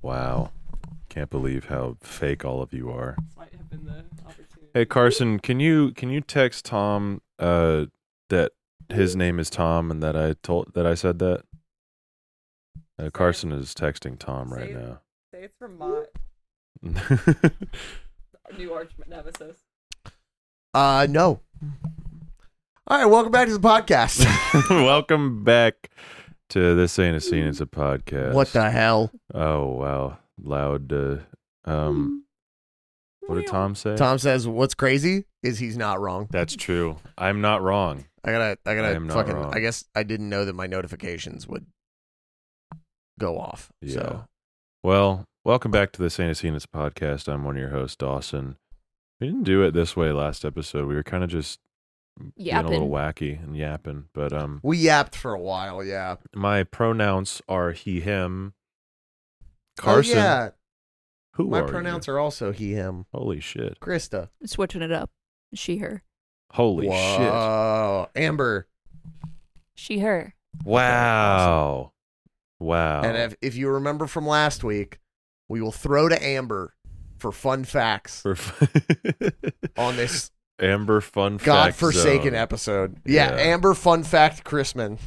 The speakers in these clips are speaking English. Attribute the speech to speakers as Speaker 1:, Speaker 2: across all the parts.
Speaker 1: Wow. Can't believe how fake all of you are.
Speaker 2: This might have been the opportunity.
Speaker 1: Hey Carson, can you text Tom that his name is Tom and that I said that? Carson is texting Tom right now.
Speaker 2: Say it's from Mott, new arch nemesis.
Speaker 3: No. All right, welcome back to the podcast.
Speaker 1: Welcome back to This Ain't a Scene, It's a Podcast.
Speaker 3: What the hell?
Speaker 1: Oh, wow. Loud. What did Tom say?
Speaker 3: Tom says, "What's crazy is he's not wrong."
Speaker 1: That's true. I'm not wrong.
Speaker 3: I gotta
Speaker 1: am not
Speaker 3: fucking.
Speaker 1: wrong.
Speaker 3: I guess I didn't know that my notifications would go off.
Speaker 1: Yeah.
Speaker 3: So
Speaker 1: Well, welcome back to This Ain't a Scene, It's a Podcast. I'm one of your hosts, Dawson. We didn't do it this way last episode. We were kind of just being a little wacky and yapping. But
Speaker 3: we yapped for a while. Yeah.
Speaker 1: my pronouns are he, him. Carson,
Speaker 3: Oh, yeah.
Speaker 1: who
Speaker 3: My
Speaker 1: are
Speaker 3: pronouns
Speaker 1: you?
Speaker 3: are also he, him.
Speaker 1: Holy shit.
Speaker 3: Krista.
Speaker 4: Switching it up. She, her.
Speaker 1: Holy shit.
Speaker 3: Whoa. Amber.
Speaker 4: She, her.
Speaker 1: Wow. Wow.
Speaker 3: And if you remember from last week, we will throw to Amber for fun facts on this
Speaker 1: Amber Fun Fact
Speaker 3: godforsaken
Speaker 1: Zone.
Speaker 3: episode. Yeah,
Speaker 1: Yeah.
Speaker 3: Amber Fun Fact Chrisman.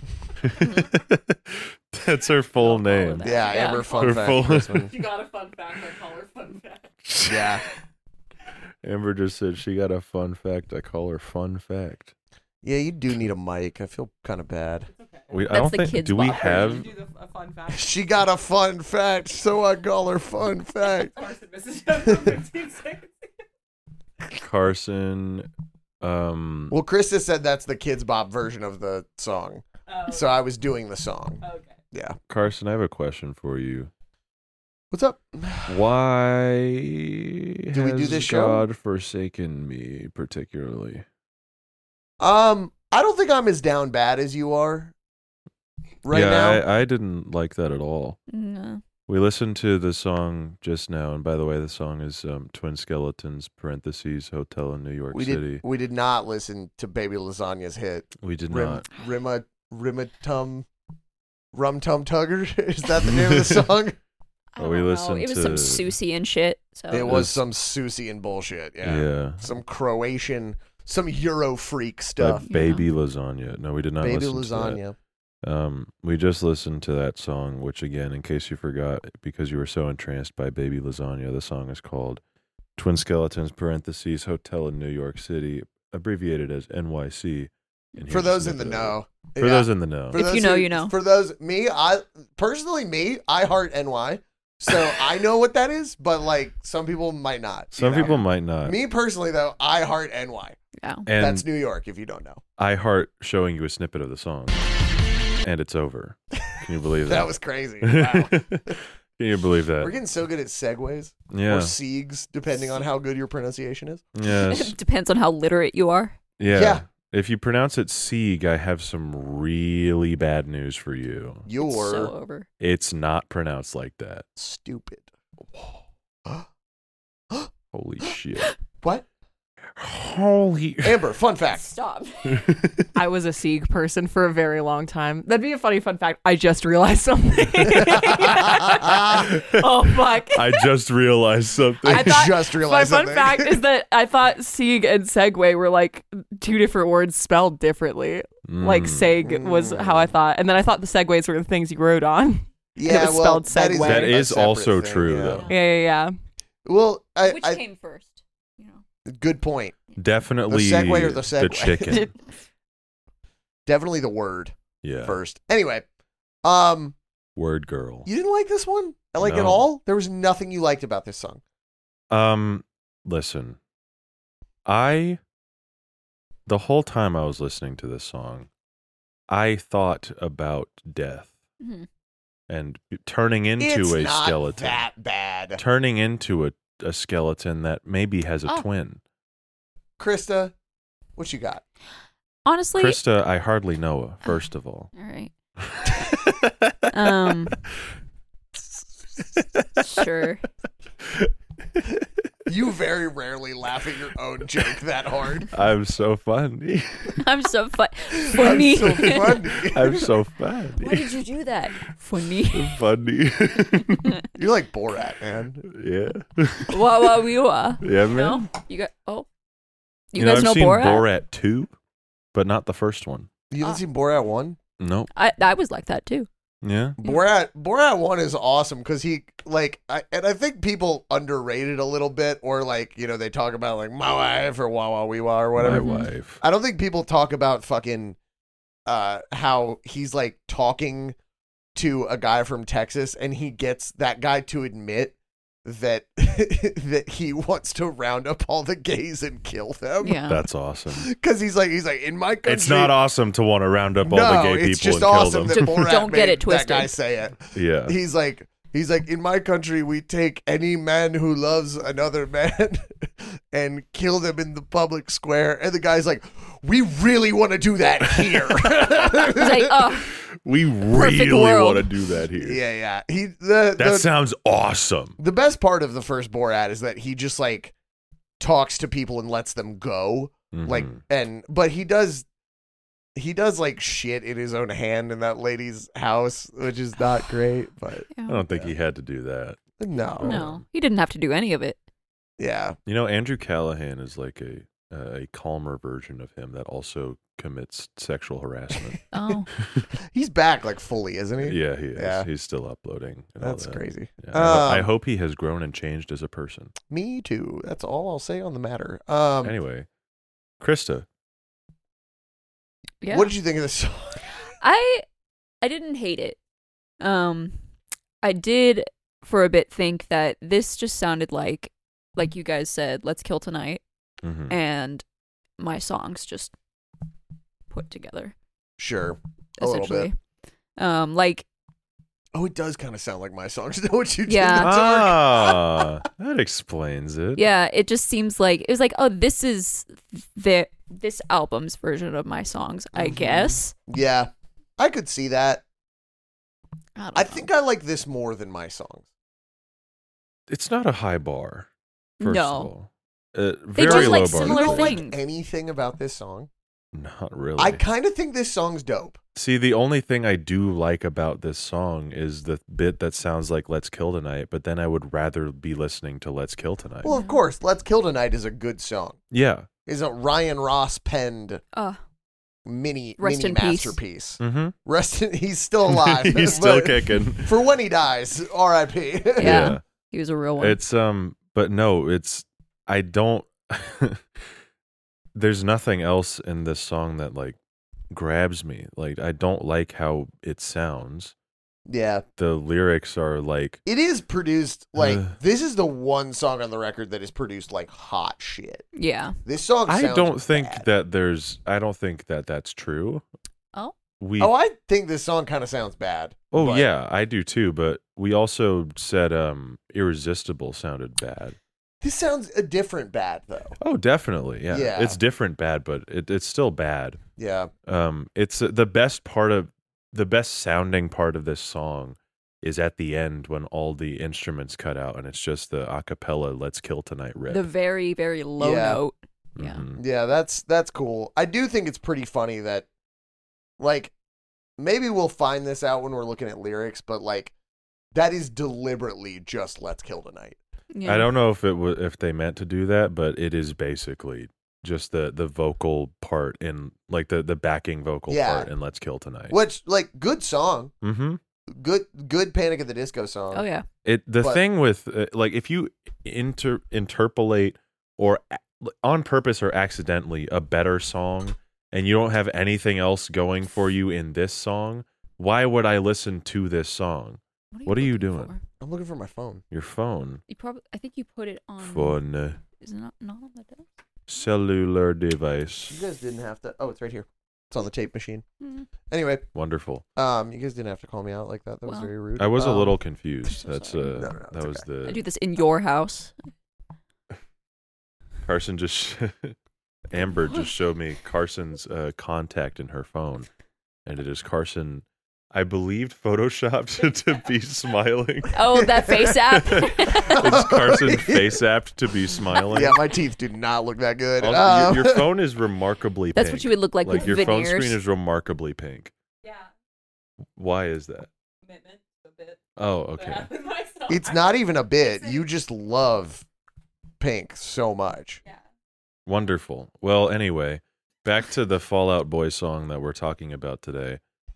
Speaker 1: That's her full
Speaker 4: I'll follow
Speaker 1: name.
Speaker 4: that.
Speaker 3: Yeah,
Speaker 4: Yeah.
Speaker 3: Amber Fun
Speaker 1: Her
Speaker 3: Fact
Speaker 1: full-
Speaker 3: Chrisman.
Speaker 2: You got a fun fact. I call her fun fact.
Speaker 3: Yeah.
Speaker 1: Amber just said she got a fun fact. I call her Fun Fact.
Speaker 3: Yeah, you do need a mic. I feel kind of bad.
Speaker 2: It's okay.
Speaker 1: I
Speaker 4: That's
Speaker 1: don't
Speaker 4: the
Speaker 1: think.
Speaker 4: kids'
Speaker 1: Do we
Speaker 4: bop.
Speaker 2: You
Speaker 1: have?
Speaker 2: do a fun fact.
Speaker 3: She got a fun fact, so I call her Fun Fact.
Speaker 2: Carson misses you for 15 seconds.
Speaker 1: Carson.
Speaker 3: Well, Krista said that's the Kids Bop version of the song,
Speaker 2: Oh,
Speaker 3: so I was doing the song.
Speaker 2: okay.
Speaker 3: Yeah.
Speaker 1: Carson, I have a question for you.
Speaker 3: What's up?
Speaker 1: Why
Speaker 3: Do we do
Speaker 1: has
Speaker 3: this show?
Speaker 1: God forsaken me particularly?
Speaker 3: I don't think I'm as down bad as you are right now.
Speaker 1: I didn't like that at all.
Speaker 4: No.
Speaker 1: We listened to the song just now, and by the way, the song is Twin Skeletons (parentheses Hotel in New York City).
Speaker 3: We did not listen to Baby Lasagna's hit.
Speaker 1: We did not.
Speaker 3: Rum Tum Tugger. Is that the name of the song?
Speaker 4: I
Speaker 1: Oh, we
Speaker 4: don't know.
Speaker 1: listened
Speaker 4: It was
Speaker 1: to-
Speaker 4: some Susie and shit. So
Speaker 3: It was some Susie and bullshit. Yeah. Some Croatian, some Euro freak stuff.
Speaker 1: That baby lasagna. No, we did not
Speaker 3: Baby
Speaker 1: listen to that.
Speaker 3: lasagna.
Speaker 1: We just listened to that song, which again, in case you forgot, because you were so entranced by Baby Lasagna, the song is called Twin Skeletons (parentheses Hotel in New York City), abbreviated as NYC. And
Speaker 3: For
Speaker 1: here's a
Speaker 3: those in the
Speaker 1: snippet of
Speaker 3: know.
Speaker 1: it. For
Speaker 3: Yeah.
Speaker 1: those in the know.
Speaker 3: For
Speaker 4: If
Speaker 3: those
Speaker 4: you know,
Speaker 3: who-
Speaker 4: you know.
Speaker 3: For those, I heart NY. So I know what that is, but like some people might not. you
Speaker 1: Some
Speaker 3: know?
Speaker 1: people might not.
Speaker 3: Me personally, though, I heart NY.
Speaker 4: yeah.
Speaker 1: And
Speaker 3: That's New York, if you don't know.
Speaker 1: I heart showing you a snippet of the song. And it's over. Can you believe that?
Speaker 3: That was crazy. Wow.
Speaker 1: Can you believe that?
Speaker 3: We're getting so good at segues
Speaker 1: Yeah.
Speaker 3: or siegs, depending on how good your pronunciation is.
Speaker 1: Yes.
Speaker 4: It depends on how literate you are.
Speaker 1: Yeah.
Speaker 3: Yeah.
Speaker 1: If you pronounce it Sieg, I have some really bad news for you.
Speaker 4: It's
Speaker 3: You're
Speaker 4: so over.
Speaker 1: It's not pronounced like that.
Speaker 3: stupid.
Speaker 1: Holy shit.
Speaker 3: What?
Speaker 1: Holy.
Speaker 3: Amber, fun fact.
Speaker 4: Stop.
Speaker 2: I was a Sieg person for a very long time. That'd be a funny fun fact. I just realized something. Oh, fuck.
Speaker 1: I just realized something.
Speaker 3: I
Speaker 2: thought-
Speaker 3: just
Speaker 2: My
Speaker 3: realized
Speaker 2: fun
Speaker 3: something.
Speaker 2: fact is that I thought Sieg and Segway were like two different words spelled differently. Like Seg was how I thought. And then I thought the Segways were the things you rode on.
Speaker 3: yeah,
Speaker 2: it was
Speaker 3: well,
Speaker 2: spelled
Speaker 3: that is,
Speaker 2: segue.
Speaker 1: That
Speaker 3: a
Speaker 1: is
Speaker 3: separate
Speaker 1: also
Speaker 3: thing,
Speaker 1: true,
Speaker 3: yeah.
Speaker 1: though.
Speaker 2: Yeah.
Speaker 3: Well,
Speaker 4: Which
Speaker 3: I
Speaker 4: came first? You know.
Speaker 3: good point.
Speaker 1: Definitely
Speaker 3: The Segway or the Segway?
Speaker 1: chicken.
Speaker 3: Definitely the word
Speaker 1: Yeah.
Speaker 3: first. Anyway,
Speaker 1: Word girl.
Speaker 3: you didn't like this one? Like at
Speaker 1: No.
Speaker 3: all? There was nothing you liked about this song.
Speaker 1: Listen. The whole time I was listening to this song, I thought about death
Speaker 4: Mhm.
Speaker 1: and turning into
Speaker 3: It's
Speaker 1: a
Speaker 3: not
Speaker 1: skeleton.
Speaker 3: that bad.
Speaker 1: Turning into a skeleton that maybe has a
Speaker 4: Oh.
Speaker 1: twin.
Speaker 3: Krista, what you got?
Speaker 4: Honestly,
Speaker 1: Krista, I hardly know her, first of all.
Speaker 4: all right. Sure.
Speaker 3: You very rarely laugh laugh at your own joke that hard.
Speaker 1: I'm so funny.
Speaker 4: I'm so funny.
Speaker 3: I'm so funny.
Speaker 1: I'm so funny.
Speaker 4: Why did you do that? Funny.
Speaker 1: Funny.
Speaker 3: You're like Borat, man.
Speaker 1: Yeah.
Speaker 4: Wah wee wah.
Speaker 1: Yeah, man.
Speaker 4: No, you got. Oh, you guys
Speaker 1: I've
Speaker 4: know
Speaker 1: seen
Speaker 4: Borat?
Speaker 1: Borat 2, but not the first one.
Speaker 3: You haven't seen Borat 1?
Speaker 1: Nope.
Speaker 4: I was like that too.
Speaker 1: Yeah.
Speaker 3: Borat 1 is awesome because he I think people underrate it a little bit, or like, you know, they talk about like my wife or wah wah wee wah or whatever.
Speaker 1: My wife.
Speaker 3: I don't think people talk about fucking how he's like talking to a guy from Texas and he gets that guy to admit that that he wants to round up all the gays and kill them.
Speaker 4: Yeah.
Speaker 1: That's awesome.
Speaker 3: Because he's like in my country.
Speaker 1: It's not awesome to want to round up all the gay people
Speaker 3: it's just
Speaker 1: and kill
Speaker 3: awesome
Speaker 1: them.
Speaker 3: that Borat
Speaker 4: Don't get
Speaker 3: made
Speaker 4: it twisted.
Speaker 3: that guy say it.
Speaker 1: Yeah.
Speaker 3: He's like, in my country, we take any man who loves another man and kill them in the public square. And the guy's like, we really want to do that here.
Speaker 4: He's like, oh,
Speaker 1: We
Speaker 4: Perfect
Speaker 1: really
Speaker 4: world.
Speaker 1: want to do that here.
Speaker 3: yeah.
Speaker 1: That sounds awesome.
Speaker 3: The best part of the first Borat is that he just like talks to people and lets them go. Like, but he does like shit in his own hand in that lady's house, which is not great, but
Speaker 1: I don't think he had to do that.
Speaker 4: no, he didn't have to do any of it.
Speaker 3: Yeah.
Speaker 1: You know, Andrew Callahan is like a calmer version of him that also commits sexual harassment.
Speaker 4: Oh,
Speaker 3: He's back like fully, isn't he?
Speaker 1: Yeah, he is.
Speaker 3: Yeah.
Speaker 1: He's still uploading. And all
Speaker 3: That's
Speaker 1: that.
Speaker 3: crazy.
Speaker 1: Yeah, I hope he has grown and changed as a person.
Speaker 3: Me too. That's all I'll say on the matter.
Speaker 1: Anyway, Krista.
Speaker 4: yeah.
Speaker 3: What did you think of this song?
Speaker 4: I didn't hate it. I did for a bit think that this just sounded like you guys said, "Let's Kill Tonight,"
Speaker 1: Mm-hmm.
Speaker 4: and my songs just put together.
Speaker 3: Sure. A little
Speaker 4: Essentially,
Speaker 3: bit.
Speaker 4: like
Speaker 3: Oh, it does kind of sound like my songs. Know what you did
Speaker 4: Yeah.
Speaker 3: in the dark?
Speaker 1: Ah, that explains it.
Speaker 4: yeah, it just seems like it was like, oh, this is this album's version of my songs, I
Speaker 3: Mhm.
Speaker 4: guess.
Speaker 3: Yeah. I could see that.
Speaker 4: I
Speaker 3: I think I like this more than my songs.
Speaker 1: It's not a high bar. First
Speaker 4: No.
Speaker 1: of all.
Speaker 4: They
Speaker 1: Very
Speaker 4: do,
Speaker 1: low
Speaker 4: like,
Speaker 1: bar.
Speaker 4: similar
Speaker 3: You don't like
Speaker 4: things.
Speaker 3: anything about this song?
Speaker 1: Not really.
Speaker 3: I kind of think this song's dope.
Speaker 1: See, the only thing I do like about this song is the bit that sounds like Let's Kill Tonight, but then I would rather be listening to Let's Kill Tonight.
Speaker 3: Well, of course, Let's Kill Tonight is a good song.
Speaker 1: Yeah.
Speaker 3: Is a Ryan Ross penned
Speaker 4: Uh,
Speaker 3: mini
Speaker 4: Rest in peace.
Speaker 3: masterpiece.
Speaker 1: Mm-hmm.
Speaker 3: He's still alive.
Speaker 1: He's still
Speaker 3: but
Speaker 1: kicking.
Speaker 3: For when he dies, R.I.P.
Speaker 4: Yeah. he was a real one.
Speaker 1: It's but no, I don't there's nothing else in this song that like grabs me. Like I don't like how it sounds.
Speaker 3: Yeah.
Speaker 1: The lyrics are like
Speaker 3: It is produced like this is the one song on the record that is produced like hot shit.
Speaker 4: yeah.
Speaker 3: This song sounds
Speaker 1: I don't think
Speaker 3: bad.
Speaker 1: I don't think that that's true.
Speaker 4: Oh.
Speaker 3: I think this song kind of sounds bad.
Speaker 1: Oh
Speaker 3: but-
Speaker 1: yeah, I do too, but we also said Irresistible sounded bad.
Speaker 3: This sounds a different bad though.
Speaker 1: Oh, definitely. Yeah.
Speaker 3: Yeah.
Speaker 1: It's different bad, but it's still bad.
Speaker 3: Yeah.
Speaker 1: It's the best sounding part of this song is at the end when all the instruments cut out and it's just the a cappella Let's Kill Tonight riff.
Speaker 4: The very, very low
Speaker 3: Yeah.
Speaker 4: note. Yeah.
Speaker 1: Mhm.
Speaker 3: Yeah, that's cool. I do think it's pretty funny that like maybe we'll find this out when we're looking at lyrics, but like that is deliberately just Let's Kill Tonight.
Speaker 4: Yeah.
Speaker 1: I don't know if they meant to do that, but it is basically just the vocal part in like the backing vocal
Speaker 3: Yeah.
Speaker 1: part in Let's Kill Tonight.
Speaker 3: Which like good song.
Speaker 1: Mm-hmm.
Speaker 3: Good Panic at the Disco song.
Speaker 4: Oh yeah.
Speaker 3: But-
Speaker 1: Thing with like if you interpolate or on purpose or accidentally a better song and you don't have anything else going for you in this song, why would I listen to this song? What are you
Speaker 4: looking
Speaker 1: doing?
Speaker 4: for?
Speaker 3: I'm looking for my phone.
Speaker 1: Your phone.
Speaker 4: I think you put it on.
Speaker 1: Phone.
Speaker 4: Is it not on the desk?
Speaker 1: Cellular device.
Speaker 3: You guys didn't have to. Oh, it's right here. It's on the tape machine.
Speaker 4: Mm.
Speaker 3: Anyway,
Speaker 1: Wonderful.
Speaker 3: you guys didn't have to call me out like that. That was
Speaker 4: Well,
Speaker 3: very rude.
Speaker 1: I was a
Speaker 3: Um,
Speaker 1: little confused.
Speaker 4: so
Speaker 1: That's
Speaker 4: sorry.
Speaker 3: No,
Speaker 1: that
Speaker 3: it's
Speaker 1: was
Speaker 3: okay.
Speaker 4: I do
Speaker 1: the
Speaker 4: this in your house.
Speaker 1: Carson just Amber just showed me Carson's contact in her phone, and it is Carson I believed photoshopped to be smiling.
Speaker 4: Oh, that face app.
Speaker 1: It's Carson face apped to be smiling.
Speaker 3: Yeah, my teeth do not look that good.
Speaker 1: Also, your phone is remarkably
Speaker 4: That's
Speaker 1: pink.
Speaker 4: what you would look like with
Speaker 1: your phone
Speaker 4: veneers.
Speaker 1: screen is remarkably pink.
Speaker 2: Yeah.
Speaker 1: Why is that?
Speaker 2: Commitment a bit.
Speaker 1: Oh, okay.
Speaker 3: It's not even a bit. You just love pink so much.
Speaker 2: Yeah.
Speaker 1: Wonderful. Well, anyway, back to the Fall Out Boy song that we're talking about today.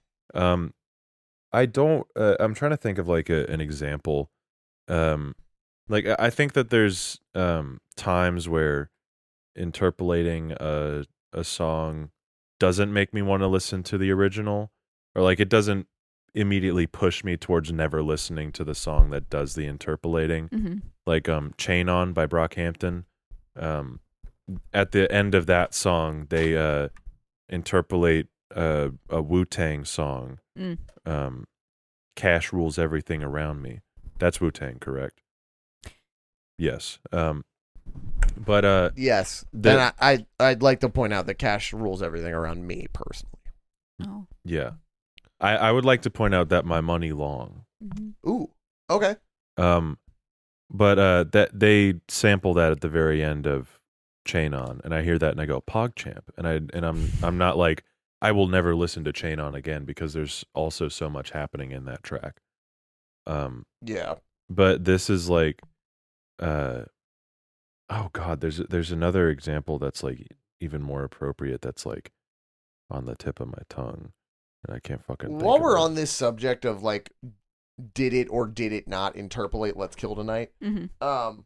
Speaker 1: I don't. I'm trying to think of like an example. Like I think that there's times where interpolating a song doesn't make me want to listen to the original, or like it doesn't immediately push me towards never listening to the song that does the interpolating.
Speaker 4: Mm-hmm.
Speaker 1: Like Chain On by Brockhampton. At the end of that song, they interpolate a Wu-Tang song. Cash Rules Everything Around Me. That's Wu-Tang, correct? Yes. But
Speaker 3: Yes. And I'd like to point out that Cash rules everything around me personally.
Speaker 4: Oh.
Speaker 1: yeah. I would like to point out that My Money Long.
Speaker 4: Mm-hmm.
Speaker 3: Ooh. Okay.
Speaker 1: But that they sample that at the very end of Chain On, and I hear that and I go PogChamp, and I'm not like I will never listen to Chain On again because there's also so much happening in that track.
Speaker 3: Yeah.
Speaker 1: But this is like, oh God, there's another example that's like even more appropriate. That's like on the tip of my tongue, and I can't fucking.
Speaker 3: While
Speaker 1: think
Speaker 3: we're
Speaker 1: of it.
Speaker 3: on this subject of like, did it or did it not interpolate Let's Kill Tonight?
Speaker 4: Mm-hmm.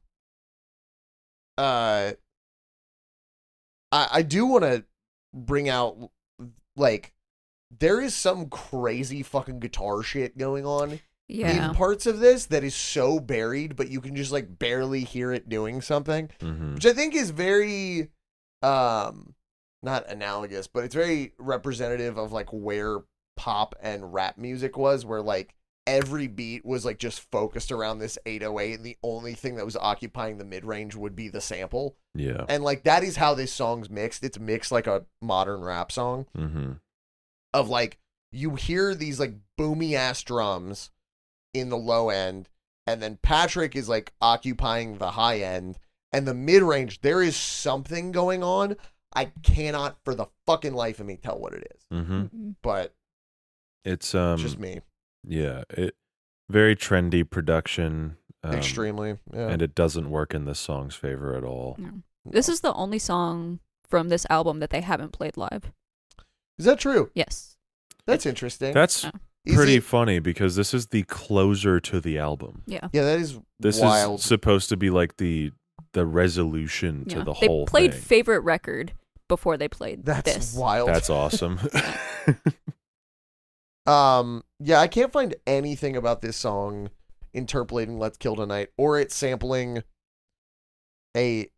Speaker 3: I do want to bring out, like, there is some crazy fucking guitar shit going on
Speaker 4: Yeah.
Speaker 3: in parts of this that is so buried, but you can just, like, barely hear it doing something,
Speaker 1: Mhm.
Speaker 3: which I think is very, not analogous, but it's very representative of, like, where pop and rap music was, where, like, every beat was, like, just focused around this 808, and the only thing that was occupying the mid-range would be the sample.
Speaker 1: Yeah.
Speaker 3: And, like, that is how this song's mixed. It's mixed like a modern rap song
Speaker 1: Mm-hmm.
Speaker 3: of, like, you hear these, like, boomy-ass drums in the low end, and then Patrick is, like, occupying the high end, and the mid-range, there is something going on. I cannot, for the fucking life of me, tell what it is.
Speaker 1: Mm-hmm.
Speaker 3: But
Speaker 1: It's
Speaker 3: it's just me.
Speaker 1: Yeah, it very trendy production.
Speaker 3: Extremely. Yeah.
Speaker 1: And it doesn't work in this song's favor at all.
Speaker 4: No. This is the only song from this album that they haven't played live.
Speaker 3: Is that true?
Speaker 4: Yes.
Speaker 3: That's interesting.
Speaker 1: That's
Speaker 4: Oh.
Speaker 3: Is
Speaker 1: pretty
Speaker 3: it-
Speaker 1: funny because this is the closer to the album.
Speaker 4: Yeah.
Speaker 3: Yeah, that is
Speaker 1: This
Speaker 3: wild.
Speaker 1: is supposed to be like the resolution to
Speaker 4: Yeah.
Speaker 1: the
Speaker 4: They
Speaker 1: whole
Speaker 4: played
Speaker 1: thing.
Speaker 4: favorite record before they played
Speaker 3: That's
Speaker 4: this.
Speaker 3: wild.
Speaker 1: That's awesome.
Speaker 3: Yeah, I can't find anything about this song interpolating Let's Kill Tonight or it sampling a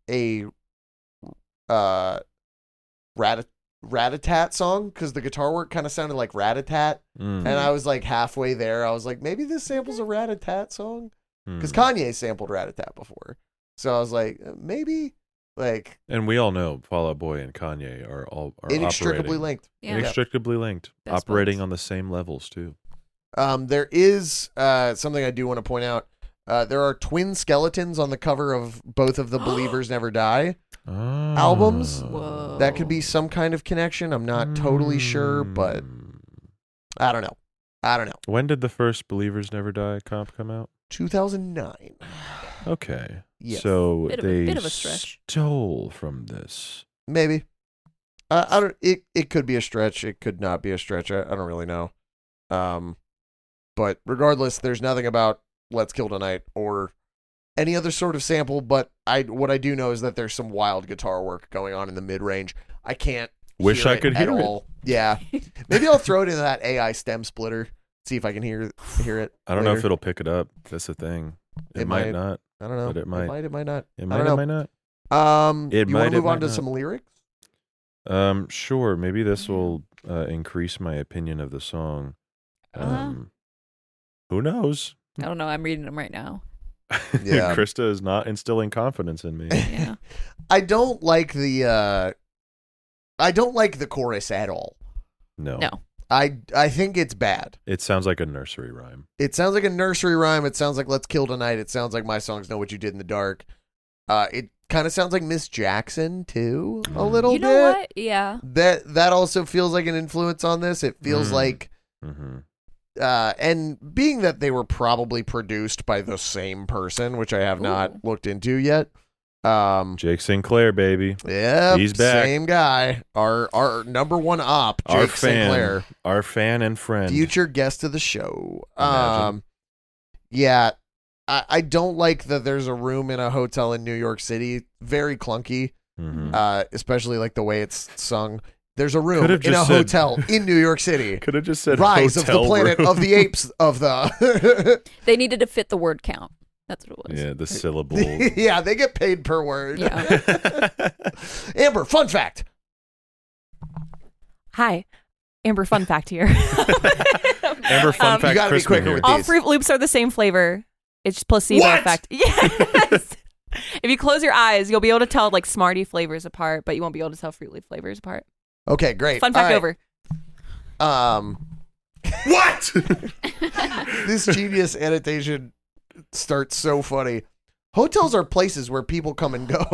Speaker 3: Rat-a-tat song because the guitar work kind of sounded like Rat-a-tat,
Speaker 1: Mm.
Speaker 3: and I was like halfway there. I was like, maybe this samples a Rat-a-tat song because
Speaker 1: Mm.
Speaker 3: Kanye sampled Rat-a-tat before, so I was like, maybe like
Speaker 1: And we all know Fall Out Boy and Kanye are
Speaker 3: inextricably
Speaker 1: operating,
Speaker 3: linked.
Speaker 4: Yeah.
Speaker 1: inextricably linked,
Speaker 4: Best
Speaker 1: operating
Speaker 4: buds.
Speaker 1: on the same levels too.
Speaker 3: There is something I do want to point out. There are twin skeletons on the cover of both of the Believers Never Die albums.
Speaker 4: Whoa.
Speaker 3: That could be some kind of connection. I'm not totally sure, but I don't know.
Speaker 1: When did the first Believers Never Die comp come out?
Speaker 3: 2009.
Speaker 1: Okay.
Speaker 3: Yes.
Speaker 1: So
Speaker 4: Bit of
Speaker 1: they
Speaker 4: a stretch.
Speaker 1: stole from this.
Speaker 3: Maybe. I don't. It could be a stretch. It could not be a stretch. I don't really know. But regardless, there's nothing about Let's Kill Tonight or any other sort of sample. But what I do know is that there's some wild guitar work going on in the mid range. I can't.
Speaker 1: Wish
Speaker 3: hear
Speaker 1: I could
Speaker 3: at
Speaker 1: hear it.
Speaker 3: all. Yeah. Maybe I'll throw it into that AI stem splitter. See if I can hear it.
Speaker 1: I don't know if
Speaker 3: later.
Speaker 1: it'll pick it up. That's the thing. It
Speaker 3: It
Speaker 1: might
Speaker 3: might.
Speaker 1: not.
Speaker 3: I don't know.
Speaker 1: but it might.
Speaker 3: It might not.
Speaker 1: It
Speaker 3: I
Speaker 1: might.
Speaker 3: don't
Speaker 1: It
Speaker 3: know.
Speaker 1: might not.
Speaker 3: You
Speaker 1: might,
Speaker 3: want to
Speaker 1: it
Speaker 3: move on
Speaker 1: might
Speaker 3: to
Speaker 1: not.
Speaker 3: some lyrics?
Speaker 1: Sure. Maybe this will increase my opinion of the song. Who knows?
Speaker 4: I don't know. I'm reading them right now.
Speaker 3: Yeah.
Speaker 1: Krista is not instilling confidence in me.
Speaker 4: Yeah.
Speaker 3: I don't like the chorus at all.
Speaker 1: No.
Speaker 4: No.
Speaker 3: I think it's bad.
Speaker 1: It sounds like a nursery rhyme.
Speaker 3: It sounds like a nursery rhyme. It sounds like Let's Kill Tonight. It sounds like My Songs Know What You Did in the Dark. It kind of sounds like Miss Jackson too, a little bit.
Speaker 4: You know what? Yeah.
Speaker 3: That also feels like an influence on this. It feels like, and being that they were probably produced by the same person, which I have not looked into yet.
Speaker 1: Jake Sinclair, baby.
Speaker 3: Yeah,
Speaker 1: he's back.
Speaker 3: Same guy. Our number one op, Jake Sinclair,
Speaker 1: our fan and friend,
Speaker 3: future guest of the show.
Speaker 1: Imagine.
Speaker 3: Yeah, I don't like that. There's a room in a hotel in New York City. Very clunky, especially like the way it's sung. There's a room in a hotel in New York City.
Speaker 1: Could have just said
Speaker 3: Rise
Speaker 1: hotel
Speaker 3: of the Planet
Speaker 1: room.
Speaker 3: of the Apes of the.
Speaker 4: They needed to fit the word count. That's what it was.
Speaker 1: Yeah, the syllable.
Speaker 3: Yeah, they get paid per word.
Speaker 4: Yeah.
Speaker 3: Amber, fun fact.
Speaker 2: Hi, Amber. Fun fact here.
Speaker 1: Amber, fun fact.
Speaker 3: You gotta be
Speaker 1: Crispin
Speaker 3: quicker
Speaker 1: here.
Speaker 3: with
Speaker 2: All
Speaker 3: these.
Speaker 2: Fruit Loops are the same flavor. It's just placebo
Speaker 3: What?
Speaker 2: effect. Yes. If you close your eyes, you'll be able to tell like Smartie flavors apart, but you won't be able to tell Fruit Loop flavors apart.
Speaker 3: Okay, great.
Speaker 2: Fun fact
Speaker 3: All
Speaker 2: over.
Speaker 3: right.
Speaker 1: What?
Speaker 3: This genius annotation starts so funny. Hotels are places where people come and go.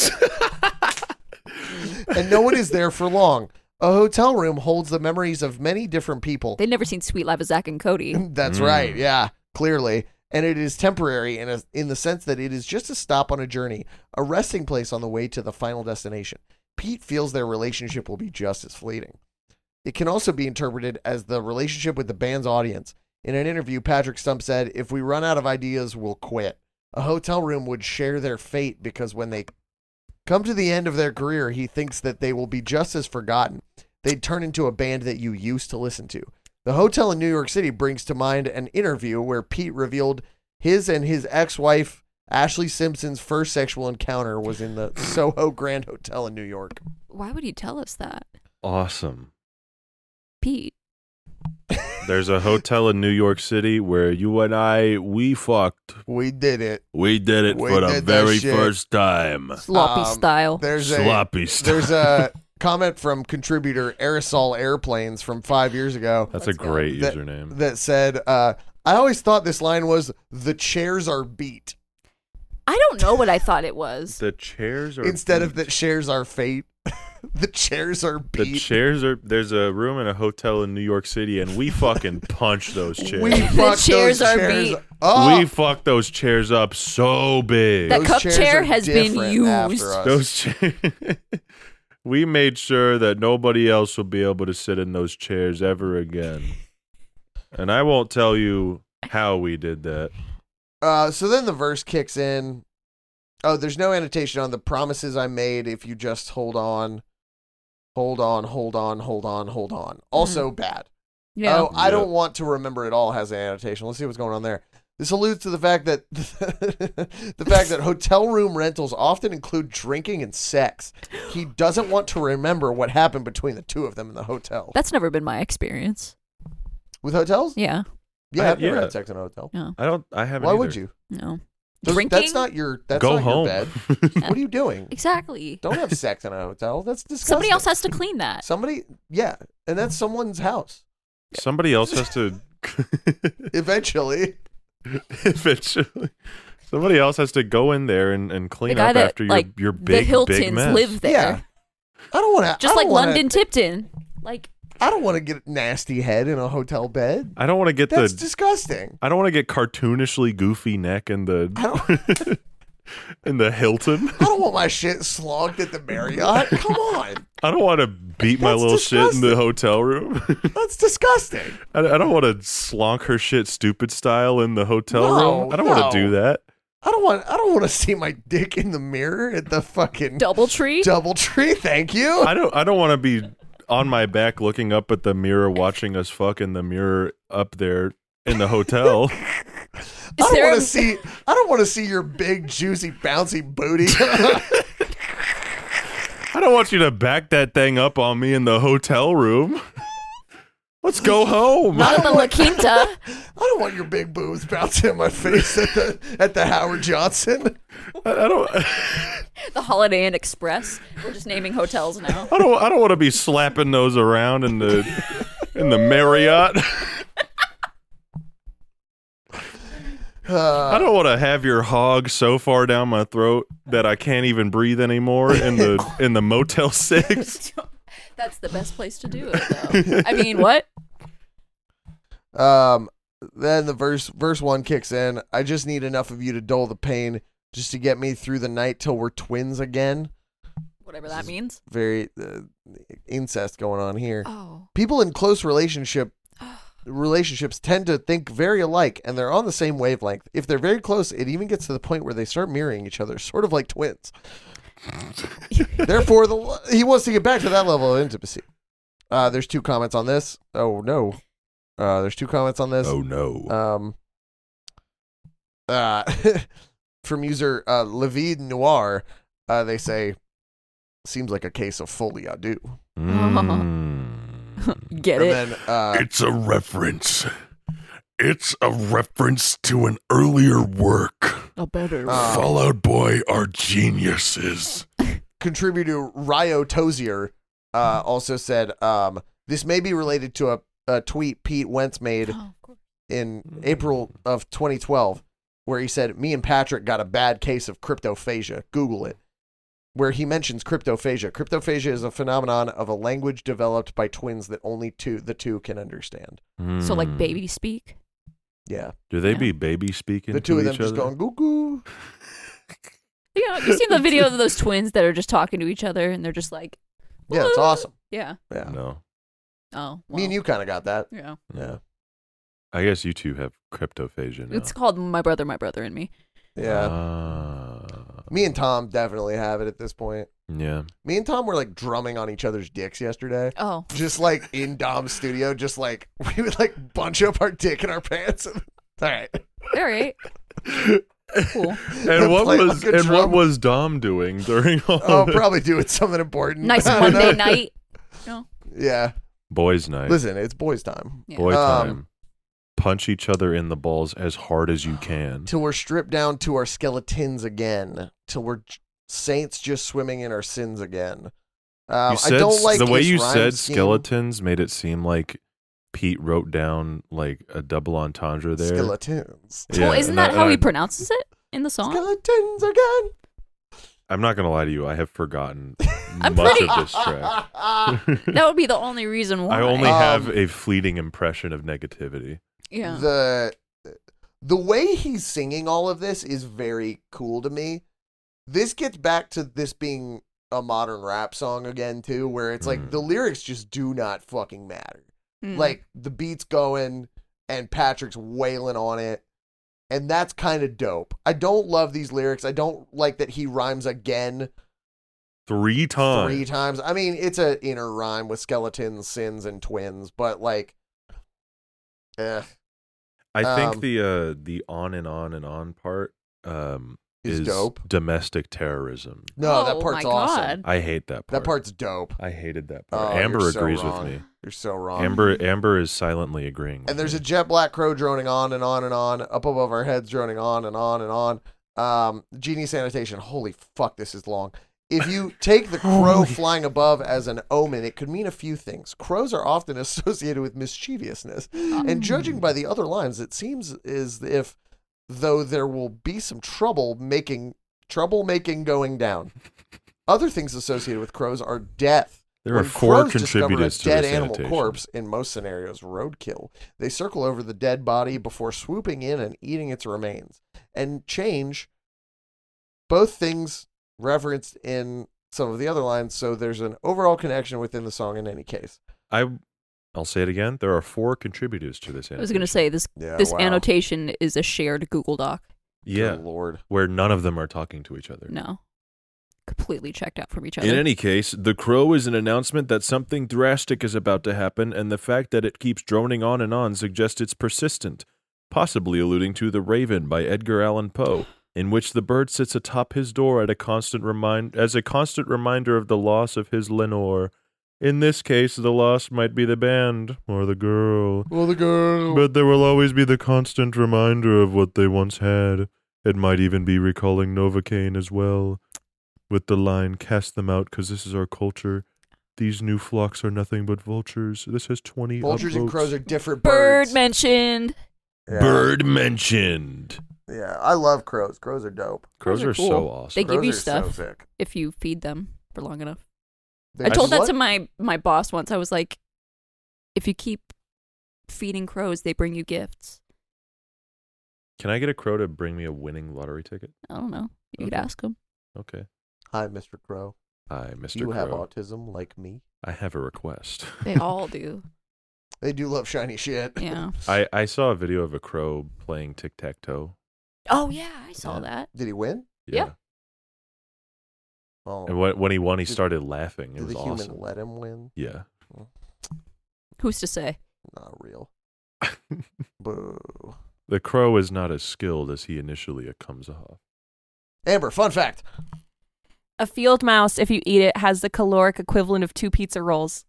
Speaker 3: And no one is there for long. A hotel room holds the memories of many different people.
Speaker 4: They'd never seen Sweet Life of Zach and Cody.
Speaker 3: That's right. Yeah, clearly. And it is temporary in the sense that it is just a stop on a journey, a resting place on the way to the final destination. Pete feels their relationship will be just as fleeting. It can also be interpreted as the relationship with the band's audience. In an interview, Patrick Stump said, "If we run out of ideas, we'll quit." A hotel room would share their fate because when they come to the end of their career, he thinks that they will be just as forgotten. They'd turn into a band that you used to listen to. The hotel in New York City brings to mind an interview where Pete revealed his and his ex-wife, Ashley Simpson's first sexual encounter was in the Soho Grand Hotel in New York.
Speaker 4: Why would he tell us that?
Speaker 1: Awesome.
Speaker 4: Pete.
Speaker 1: There's a hotel in New York City where you and I, we fucked.
Speaker 3: We did it.
Speaker 1: We did it
Speaker 3: We
Speaker 1: for the
Speaker 3: did that
Speaker 1: very
Speaker 3: shit.
Speaker 1: first time.
Speaker 4: Sloppy style.
Speaker 1: Sloppy style.
Speaker 3: There's a comment from contributor Aerosol Airplanes from 5 years ago.
Speaker 1: That's a great
Speaker 3: that,
Speaker 1: username.
Speaker 3: That said, I always thought this line was, "The chairs are beat,"
Speaker 4: I don't know what I thought it was.
Speaker 1: The chairs are
Speaker 3: instead of "that shares our fate." The chairs are
Speaker 1: the
Speaker 3: beat.
Speaker 1: chairs are. There's a room in a hotel in New York City, and we fucking punch those chairs.
Speaker 3: We fucked
Speaker 4: chairs
Speaker 3: those
Speaker 4: are
Speaker 3: chairs
Speaker 4: beat.
Speaker 3: up.
Speaker 1: We fucked those chairs up so big.
Speaker 4: That
Speaker 3: Those
Speaker 4: cup
Speaker 3: chairs
Speaker 4: chair
Speaker 3: are
Speaker 4: has been
Speaker 3: different
Speaker 4: used.
Speaker 3: after us.
Speaker 1: Those chairs. We made sure that nobody else will be able to sit in those chairs ever again. And I won't tell you how we did that.
Speaker 3: So then the verse kicks in. Oh, there's no annotation on the promises I made if you just hold on. Hold on, hold on, hold on, hold on. Also bad.
Speaker 4: Yeah.
Speaker 3: Oh, I don't want to remember it all has an annotation. Let's see what's going on there. This alludes to the fact that hotel room rentals often include drinking and sex. He doesn't want to remember what happened between the two of them in the hotel.
Speaker 4: That's never been my experience.
Speaker 3: With hotels?
Speaker 4: Yeah.
Speaker 3: Yeah, I've never
Speaker 1: yeah.
Speaker 3: had sex in a hotel.
Speaker 1: I haven't.
Speaker 3: Why
Speaker 1: either.
Speaker 3: would you?
Speaker 4: No.
Speaker 3: That's
Speaker 4: Drinking?
Speaker 3: not your. That's
Speaker 1: Go
Speaker 3: not
Speaker 1: home.
Speaker 3: your bed. What are you doing?
Speaker 4: Exactly.
Speaker 3: Don't have sex in a hotel. That's disgusting.
Speaker 4: Somebody else has to clean that.
Speaker 3: Somebody, yeah, and that's someone's house.
Speaker 1: Somebody else has to.
Speaker 3: Eventually,
Speaker 1: Eventually, somebody else has to go in there and clean
Speaker 4: The guy
Speaker 1: up
Speaker 4: that,
Speaker 1: after
Speaker 4: like,
Speaker 1: your
Speaker 4: the
Speaker 1: big
Speaker 4: Hiltons
Speaker 1: big mess.
Speaker 4: live there.
Speaker 3: yeah. I don't want to.
Speaker 4: Just like London Tipton. Like,
Speaker 3: I don't want to get a nasty head in a hotel bed.
Speaker 1: I don't want to get
Speaker 3: That's
Speaker 1: the.
Speaker 3: disgusting.
Speaker 1: I don't want to get cartoonishly goofy neck in the in the Hilton.
Speaker 3: I don't want my shit slogged at the Marriott. Come on,
Speaker 1: I don't want to beat my
Speaker 3: That's
Speaker 1: little shit in the
Speaker 3: disgusting.
Speaker 1: hotel room.
Speaker 3: that's disgusting.
Speaker 1: I don't want to slonk her shit stupid style in the hotel
Speaker 3: No,
Speaker 1: room. I don't want to
Speaker 3: no.
Speaker 1: do that.
Speaker 3: I don't want to see my dick in the mirror at the fucking
Speaker 4: Doubletree?
Speaker 3: DoubleTree. Thank you.
Speaker 1: I don't want to be on my back looking up at the mirror watching us fuck in the mirror up there in the hotel.
Speaker 3: I don't
Speaker 4: there
Speaker 3: want
Speaker 4: a-
Speaker 3: to see. I don't want to see your big, juicy, bouncy booty.
Speaker 1: I don't want you to back that thing up on me in the hotel room. Let's go home.
Speaker 4: not the La Quinta.
Speaker 3: I don't want your big boobs bouncing in my face at the Howard Johnson.
Speaker 1: I don't.
Speaker 4: The Holiday Inn Express. We're just naming hotels now.
Speaker 1: I don't want to be slapping those around in the In the Marriott. I don't want to have your hog so far down my throat that I can't even breathe anymore in the Motel 6.
Speaker 4: That's the best place to do it, though. I mean, what?
Speaker 3: Then the verse 1 kicks in. I just need enough of you to dull the pain, just to get me through the night till we're twins again.
Speaker 4: Whatever that means.
Speaker 3: Very incest going on here.
Speaker 4: Oh.
Speaker 3: People in close relationships tend to think very alike, and they're on the same wavelength. If they're very close, it even gets to the point where they start mirroring each other, sort of like twins. Therefore, he wants to get back to that level of intimacy. There's 2 comments on this. Oh no. There's 2 comments on this.
Speaker 1: Oh no.
Speaker 3: From user Levid Noir, they say, seems like a case of folie à deux.
Speaker 4: Get it?
Speaker 3: And then,
Speaker 1: it's a reference. It's a reference to an earlier work.
Speaker 2: A better.
Speaker 1: Fall Out Boy are geniuses.
Speaker 3: Contributor Ryo Tozier also said, this may be related to a tweet Pete Wentz made in April of 2012, where he said, me and Patrick got a bad case of cryptophagia. Google it. Where he mentions cryptophagia. Cryptophagia is a phenomenon of a language developed by twins that only the two can understand.
Speaker 4: So like baby speak?
Speaker 3: Yeah.
Speaker 1: Do they be baby speaking
Speaker 3: The two
Speaker 1: to
Speaker 3: of them
Speaker 1: each
Speaker 3: just
Speaker 1: other?
Speaker 3: going, goo-goo.
Speaker 4: You've seen the video of those twins that are just talking to each other and they're just like...
Speaker 3: Yeah, it's awesome.
Speaker 4: Yeah.
Speaker 3: Yeah.
Speaker 1: No.
Speaker 4: Oh, well.
Speaker 3: Me and you kind of got that.
Speaker 4: Yeah.
Speaker 3: Yeah.
Speaker 1: I guess you two have cryptophagia now.
Speaker 4: It's called My Brother, and Me.
Speaker 3: Yeah. Me and Tom definitely have it at this point.
Speaker 1: Yeah.
Speaker 3: Me and Tom were like drumming on each other's dicks yesterday.
Speaker 4: Oh.
Speaker 3: Just like in Dom's studio, just like we would like bunch up our dick in our pants. All right.
Speaker 4: All right. Cool.
Speaker 1: And what
Speaker 3: Play
Speaker 1: was
Speaker 3: like a
Speaker 1: and
Speaker 3: drum.
Speaker 1: what was Dom doing during all
Speaker 3: Oh,
Speaker 1: of it?
Speaker 3: probably doing something important.
Speaker 4: Nice
Speaker 3: I don't know.
Speaker 4: Monday night. No.
Speaker 3: Yeah.
Speaker 1: Boys' night.
Speaker 3: Listen, it's boys' time.
Speaker 4: Yeah.
Speaker 1: Boy time. Punch each other in the balls as hard as you can.
Speaker 3: Till we're stripped down to our skeletons again. Till we're saints just swimming in our sins again.
Speaker 1: You said,
Speaker 3: I don't like
Speaker 1: the way
Speaker 3: his
Speaker 1: you
Speaker 3: rhyme
Speaker 1: said
Speaker 3: scheme.
Speaker 1: skeletons made it seem like Pete wrote down like a double entendre there.
Speaker 3: Skeletons.
Speaker 1: Yeah,
Speaker 4: Well, isn't
Speaker 1: and
Speaker 4: that how
Speaker 1: I-
Speaker 4: he pronounces it in the song?
Speaker 3: Skeletons again.
Speaker 1: I'm not gonna lie to you. I have forgotten
Speaker 4: I'm
Speaker 1: much
Speaker 4: pretty-
Speaker 1: of this track.
Speaker 4: That would be the only reason why.
Speaker 1: I only have a fleeting impression of negativity.
Speaker 4: Yeah.
Speaker 3: The way he's singing all of this is very cool to me. This gets back to this being a modern rap song again too, where it's like the lyrics just do not fucking matter.
Speaker 4: Mm.
Speaker 3: Like the beat's going and Patrick's wailing on it, and that's kind of dope. I don't love these lyrics. I don't like that he rhymes again
Speaker 1: 3 times.
Speaker 3: 3 times. I mean, it's an inner rhyme with skeletons, sins, and twins, but like,
Speaker 1: I think the on and on part
Speaker 3: is dope.
Speaker 1: domestic terrorism.
Speaker 3: No, that
Speaker 4: Oh,
Speaker 3: part's
Speaker 4: my
Speaker 3: awesome.
Speaker 4: God.
Speaker 1: I hate that part.
Speaker 3: That part's dope.
Speaker 1: I hated that part.
Speaker 3: Oh,
Speaker 1: Amber
Speaker 3: you're so
Speaker 1: agrees with
Speaker 3: wrong.
Speaker 1: me.
Speaker 3: You're so wrong.
Speaker 1: Amber is silently agreeing with
Speaker 3: And there's
Speaker 1: me.
Speaker 3: a jet black crow droning on and on and on, up above our heads, droning on and on and on. Genie sanitation. Holy fuck, this is long. If you take the crow flying above as an omen, it could mean a few things. Crows are often associated with mischievousness. And judging by the other lines, it seems as if, though there will be some trouble making going down. Other things associated with crows are death.
Speaker 1: There
Speaker 3: When
Speaker 1: are 4
Speaker 3: crows discover
Speaker 1: contributors
Speaker 3: a
Speaker 1: to
Speaker 3: dead
Speaker 1: this
Speaker 3: animal
Speaker 1: sanitation.
Speaker 3: corpse, in most scenarios, roadkill. They circle over the dead body before swooping in and eating its remains. And change both things referenced in some of the other lines, so there's an overall connection within the song in any case.
Speaker 1: I'll say it again. There are 4 contributors to this.
Speaker 4: I was going to say this
Speaker 3: Yeah,
Speaker 4: this
Speaker 3: wow.
Speaker 4: annotation is a shared Google Doc.
Speaker 1: Yeah,
Speaker 3: Good Lord.
Speaker 1: where none of them are talking to each other.
Speaker 4: No. Completely checked out from each other.
Speaker 1: In any case, the crow is an announcement that something drastic is about to happen, and the fact that it keeps droning on and on suggests it's persistent, possibly alluding to The Raven by Edgar Allan Poe, in which the bird sits atop his door as a constant reminder of the loss of his Lenore. In this case, the loss might be the band or the girl.
Speaker 3: Well, the girl.
Speaker 1: But there will always be the constant reminder of what they once had. It might even be recalling Novocaine as well. With the line, cast them out because this is our culture. These new flocks are nothing but vultures. This has 20
Speaker 3: Vultures and
Speaker 1: upvotes.
Speaker 3: crows are different
Speaker 4: Bird
Speaker 3: birds.
Speaker 4: mentioned.
Speaker 3: Yeah.
Speaker 1: Bird mentioned.
Speaker 3: Yeah, I love crows. Crows are dope.
Speaker 1: Crows
Speaker 4: are
Speaker 1: are
Speaker 4: cool.
Speaker 1: so awesome.
Speaker 4: They give
Speaker 3: Crows
Speaker 4: you
Speaker 3: are
Speaker 4: stuff
Speaker 3: so sick.
Speaker 4: if you feed them for long enough.
Speaker 3: They
Speaker 4: I told
Speaker 3: do
Speaker 4: that
Speaker 3: what?
Speaker 4: to my boss once. I was like, if you keep feeding crows, they bring you gifts.
Speaker 1: Can I get a crow to bring me a winning lottery ticket?
Speaker 4: I don't know. You could
Speaker 1: Okay.
Speaker 4: ask them.
Speaker 1: Okay.
Speaker 3: Hi, Mr. Crow.
Speaker 1: Hi, Mr.
Speaker 3: You
Speaker 1: Crow.
Speaker 3: have autism like me.
Speaker 1: I have a request.
Speaker 4: They all do.
Speaker 3: They do love shiny shit.
Speaker 4: Yeah.
Speaker 1: I saw a video of a crow playing tic-tac-toe.
Speaker 4: Oh yeah, I saw
Speaker 1: Yeah.
Speaker 4: that.
Speaker 3: Did he win?
Speaker 4: Yeah.
Speaker 3: Oh,
Speaker 1: And when he won, he
Speaker 3: Did-
Speaker 1: started laughing. It
Speaker 3: did
Speaker 1: was
Speaker 3: the
Speaker 1: awesome.
Speaker 3: human let him win?
Speaker 1: Yeah.
Speaker 4: Who's to say?
Speaker 3: Not real. Boo.
Speaker 1: The crow is not as skilled as he initially comes off.
Speaker 3: Amber, fun fact.
Speaker 2: A field mouse, if you eat it, has the caloric equivalent of 2 pizza rolls.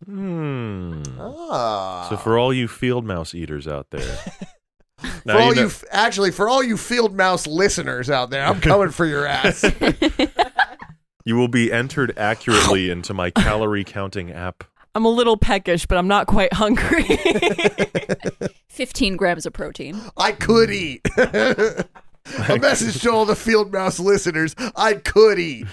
Speaker 3: Ah.
Speaker 1: So for all you field mouse eaters out there,
Speaker 3: For all for all you field mouse listeners out there, I'm coming for your ass.
Speaker 1: you will be entered accurately into my calorie counting app.
Speaker 2: I'm a little peckish, but I'm not quite hungry.
Speaker 4: 15 grams of protein.
Speaker 3: I could eat. A message to all the field mouse listeners. I could eat.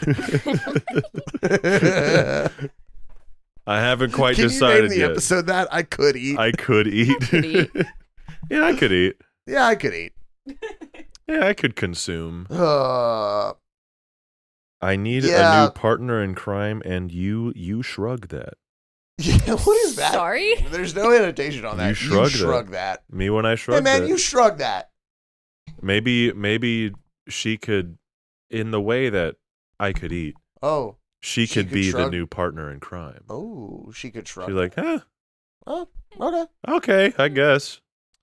Speaker 1: I haven't quite
Speaker 3: Can
Speaker 1: decided
Speaker 3: you name the
Speaker 1: yet.
Speaker 3: episode that? I could eat.
Speaker 1: I could eat.
Speaker 4: Could eat.
Speaker 1: Yeah, I could eat.
Speaker 3: Yeah, I could eat.
Speaker 1: Yeah, I could consume.
Speaker 3: Uh,
Speaker 1: I need
Speaker 3: Yeah.
Speaker 1: a new partner in crime, and you shrug that.
Speaker 3: yeah, what is that?
Speaker 4: Sorry?
Speaker 3: There's no annotation on that.
Speaker 1: You shrug
Speaker 3: that.
Speaker 1: Me when I shrug
Speaker 3: Hey, man,
Speaker 1: that.
Speaker 3: you shrug that.
Speaker 1: Maybe she could, in the way that I could eat,
Speaker 3: Oh.
Speaker 1: she
Speaker 3: She
Speaker 1: could
Speaker 3: could
Speaker 1: be the
Speaker 3: shrug?
Speaker 1: new partner in crime.
Speaker 3: Oh, she could shrug.
Speaker 1: She's like, huh?
Speaker 3: Oh, okay.
Speaker 1: Okay, I guess.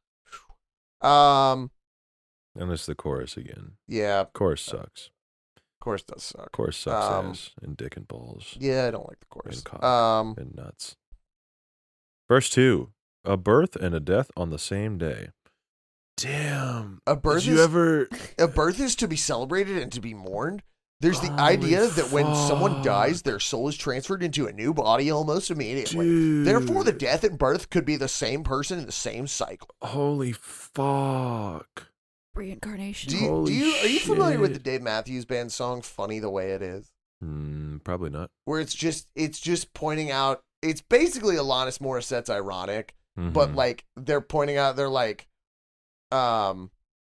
Speaker 3: Um,
Speaker 1: And it's the chorus again.
Speaker 3: yeah,
Speaker 1: Chorus sucks.
Speaker 3: chorus does suck.
Speaker 1: Chorus sucks
Speaker 3: Um,
Speaker 1: ass and dick and balls
Speaker 3: Yeah, I don't like the chorus.
Speaker 1: and cock and nuts. Verse 2. A birth and a death on the same day. Damn.
Speaker 3: A birth
Speaker 1: Did you
Speaker 3: is-
Speaker 1: ever...
Speaker 3: A birth is to be celebrated and to be mourned. There's the
Speaker 1: Holy
Speaker 3: idea that when someone
Speaker 1: fuck.
Speaker 3: dies, their soul is transferred into a new body almost immediately.
Speaker 1: Dude.
Speaker 3: Therefore, the death and birth could be the same person in the same cycle.
Speaker 1: Holy fuck.
Speaker 4: Reincarnation.
Speaker 3: Are you familiar with the
Speaker 1: shit.
Speaker 3: Dave Matthews Band song "Funny the Way It Is"?
Speaker 1: Probably not.
Speaker 3: Where it's just pointing out. It's basically Alanis Morissette's "Ironic," but
Speaker 1: Mhm.
Speaker 3: like they're pointing out. They're like the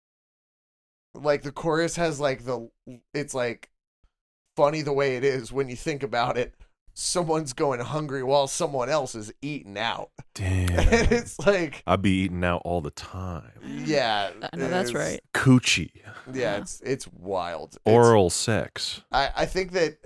Speaker 3: chorus has like it's like funny the way it is when you think about it. Someone's going hungry while someone else is eating out. And
Speaker 1: Damn.
Speaker 3: it's like,
Speaker 1: I be eating out all the time.
Speaker 3: yeah.
Speaker 4: I know that's
Speaker 3: it's-
Speaker 4: right.
Speaker 1: Coochie.
Speaker 3: Yeah, it's wild.
Speaker 1: Oral sex.
Speaker 3: I think that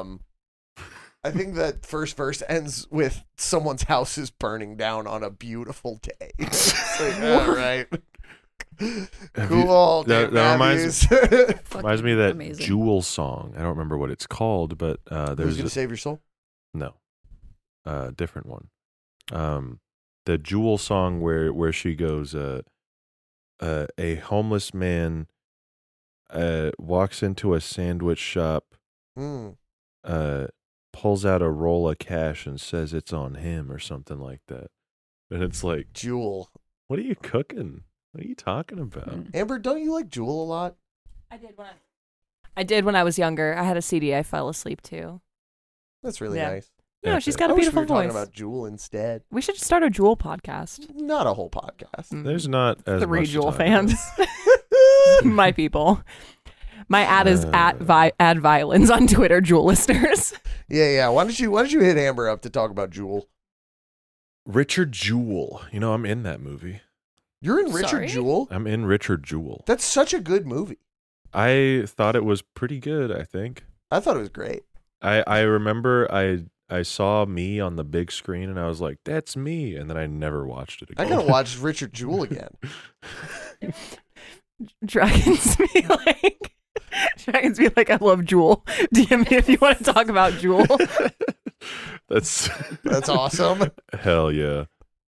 Speaker 3: first verse ends with someone's house is burning down on a beautiful day. It's like, all right.
Speaker 1: Have you-
Speaker 3: Cool.
Speaker 1: that
Speaker 3: Dave
Speaker 1: reminds-
Speaker 3: Matthews.
Speaker 1: Reminds me of that
Speaker 4: Amazing.
Speaker 1: Jewel song. I don't remember what it's called, but
Speaker 3: Who's
Speaker 1: there's
Speaker 3: gonna save your soul?
Speaker 1: no, different one. The Jewel song where she goes, a homeless man walks into a sandwich shop,
Speaker 3: Mm.
Speaker 1: pulls out a roll of cash and says it's on him or something like that. And it's like,
Speaker 3: Jewel.
Speaker 1: what are you cooking? What are you talking about?
Speaker 4: Mm.
Speaker 3: Amber, don't you like Jewel a lot?
Speaker 2: I did when I was younger. I had a CD I fell asleep to.
Speaker 3: That's really
Speaker 2: Yeah.
Speaker 3: nice.
Speaker 2: No, she's got
Speaker 3: I
Speaker 2: a
Speaker 3: wish we
Speaker 2: beautiful
Speaker 3: were talking
Speaker 2: voice.
Speaker 3: about Jewel instead.
Speaker 2: We should start a Jewel podcast.
Speaker 3: Not a whole podcast.
Speaker 1: There's not as
Speaker 2: Three
Speaker 1: much to
Speaker 2: Jewel
Speaker 1: talk about.
Speaker 2: fans. My people. My ad is at
Speaker 1: Uh.
Speaker 2: ad violence on Twitter, Jewel listeners.
Speaker 3: Yeah. Why don't you hit Amber up to talk about Jewel?
Speaker 1: Richard Jewell. You know, I'm in that movie.
Speaker 3: You're in Richard
Speaker 4: Sorry?
Speaker 3: Jewell?
Speaker 1: I'm in Richard Jewell.
Speaker 3: That's such a good movie.
Speaker 1: I thought it was pretty good, I think.
Speaker 3: I thought it was great.
Speaker 1: I remember I saw me on the big screen and I was like, that's me. And then I never watched it
Speaker 3: I
Speaker 1: again.
Speaker 3: gotta watch Richard Jewell again.
Speaker 2: Dragons be like, I love Jewel. DM me if you want to talk about Jewel.
Speaker 1: That's
Speaker 3: awesome.
Speaker 1: Hell yeah.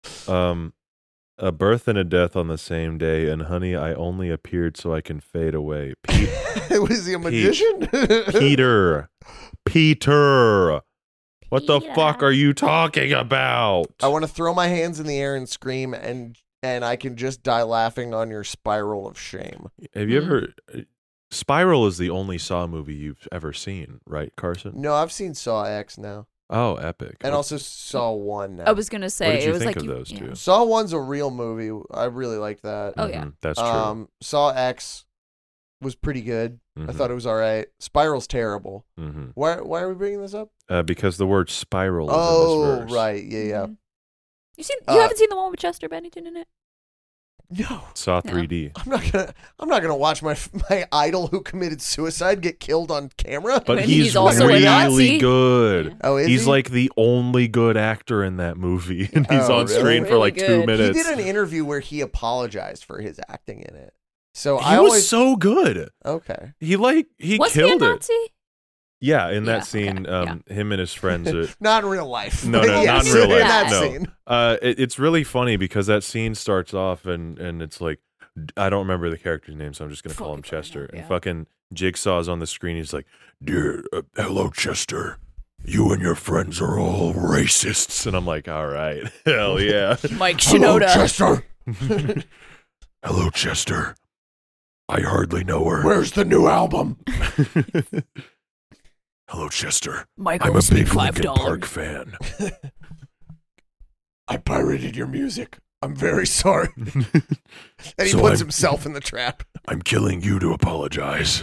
Speaker 1: A birth and a death on the same day, and honey, I only appeared so I can fade away.
Speaker 3: Was he a magician?
Speaker 1: Peter. What the fuck are you talking about?
Speaker 3: I want to throw my hands in the air and scream, and I can just die laughing on your spiral of shame.
Speaker 1: Have you ever? Spiral is the only Saw movie you've ever seen, right, Carson?
Speaker 3: No, I've seen Saw X now,
Speaker 1: Oh, epic!
Speaker 3: and also Saw 1 now.
Speaker 4: I was gonna say
Speaker 1: What did you
Speaker 4: it was
Speaker 1: think
Speaker 4: like
Speaker 1: of those two?
Speaker 3: Saw 1's a real movie. I really liked that.
Speaker 4: Oh, yeah.
Speaker 1: That's true.
Speaker 3: Saw X was pretty good. I
Speaker 1: Mhm.
Speaker 3: thought it was all right. Spiral's terrible.
Speaker 1: Mm-hmm.
Speaker 3: Why are we bringing this up?
Speaker 1: Because the word spiral is in
Speaker 3: Oh,
Speaker 1: this verse.
Speaker 3: right. Yeah.
Speaker 4: Mhm. You haven't seen the one with Chester Bennington in it?
Speaker 3: No.
Speaker 1: Saw
Speaker 4: Yeah.
Speaker 1: 3D.
Speaker 3: I'm not gonna watch my idol who committed suicide get killed on camera.
Speaker 1: But
Speaker 4: And
Speaker 1: he's,
Speaker 4: he's also a
Speaker 1: really
Speaker 4: Nazi.
Speaker 1: good.
Speaker 4: Yeah.
Speaker 3: Oh, is
Speaker 1: He's
Speaker 3: he?
Speaker 1: like the only good actor in that movie, and he's
Speaker 3: Oh,
Speaker 1: on
Speaker 3: really?
Speaker 1: screen for
Speaker 4: Really
Speaker 1: like 2
Speaker 4: good.
Speaker 3: He
Speaker 1: minutes.
Speaker 3: did an interview where he apologized for his acting in it. So
Speaker 1: He
Speaker 3: I
Speaker 1: was
Speaker 3: always
Speaker 1: so good.
Speaker 3: okay.
Speaker 1: He
Speaker 4: Was he a
Speaker 1: killed it.
Speaker 4: Nazi?
Speaker 1: Yeah, in
Speaker 4: Yeah,
Speaker 1: that scene,
Speaker 4: okay,
Speaker 1: him and his friends are.
Speaker 3: Not in real life.
Speaker 1: No,
Speaker 3: but
Speaker 1: no,
Speaker 3: yes,
Speaker 1: not in real
Speaker 3: in
Speaker 1: life.
Speaker 3: that
Speaker 1: No.
Speaker 3: scene.
Speaker 1: It's really funny because that scene starts off and it's like, I don't remember the character's name, so I'm just gonna call him
Speaker 4: Fucking funny,
Speaker 1: Chester.
Speaker 4: yeah.
Speaker 1: And fucking Jigsaw's on the screen. He's like, "Dear, hello, Chester. You and your friends are all racists." And I'm like, "All right, hell yeah."
Speaker 4: Mike
Speaker 3: Hello,
Speaker 4: Shinoda.
Speaker 3: Chester.
Speaker 1: Hello, Chester. I hardly know her.
Speaker 3: Where's the new album?
Speaker 1: Hello, Chester.
Speaker 4: Michael,
Speaker 1: I'm a
Speaker 4: speak
Speaker 1: big Linkin
Speaker 4: $5.
Speaker 1: Park fan.
Speaker 3: I pirated your music. I'm very sorry. And he
Speaker 1: So
Speaker 3: puts
Speaker 1: I'm-
Speaker 3: himself in the trap.
Speaker 1: I'm killing you to apologize.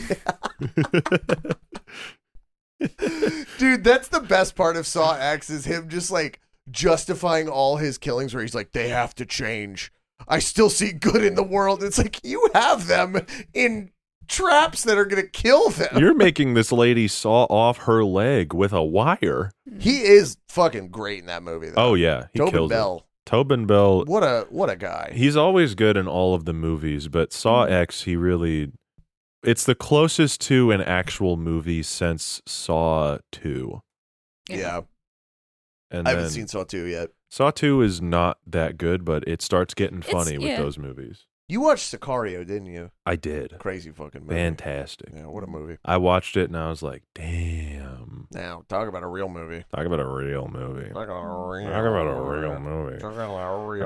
Speaker 3: Dude, that's the best part of Saw X is him just like justifying all his killings where he's like, they have to change. I still see good in the world. It's like, you have them in traps that are going to kill them.
Speaker 1: You're making this lady saw off her leg with a wire.
Speaker 3: He is fucking great in that movie, though.
Speaker 1: Oh yeah, he
Speaker 3: Tobin
Speaker 1: kills it.
Speaker 3: Bell.
Speaker 1: Tobin Bell.
Speaker 3: What a guy.
Speaker 1: He's always good in all of the movies, but Saw X, he really. It's the closest to an actual movie since Saw 2.
Speaker 3: Yeah.
Speaker 1: And
Speaker 3: I haven't
Speaker 1: then
Speaker 3: seen Saw 2 yet.
Speaker 1: Saw 2 is not that good, but it starts getting funny with
Speaker 4: yeah.
Speaker 1: those movies.
Speaker 3: You watched Sicario, didn't you?
Speaker 1: I did.
Speaker 3: Crazy fucking movie.
Speaker 1: Fantastic.
Speaker 3: Yeah, what a movie.
Speaker 1: I watched it and I was like, damn.
Speaker 3: Now, talk about a real movie.
Speaker 1: Talk about a real movie.
Speaker 3: Talk about a real,
Speaker 1: Talk about a real movie.
Speaker 3: Talk about a real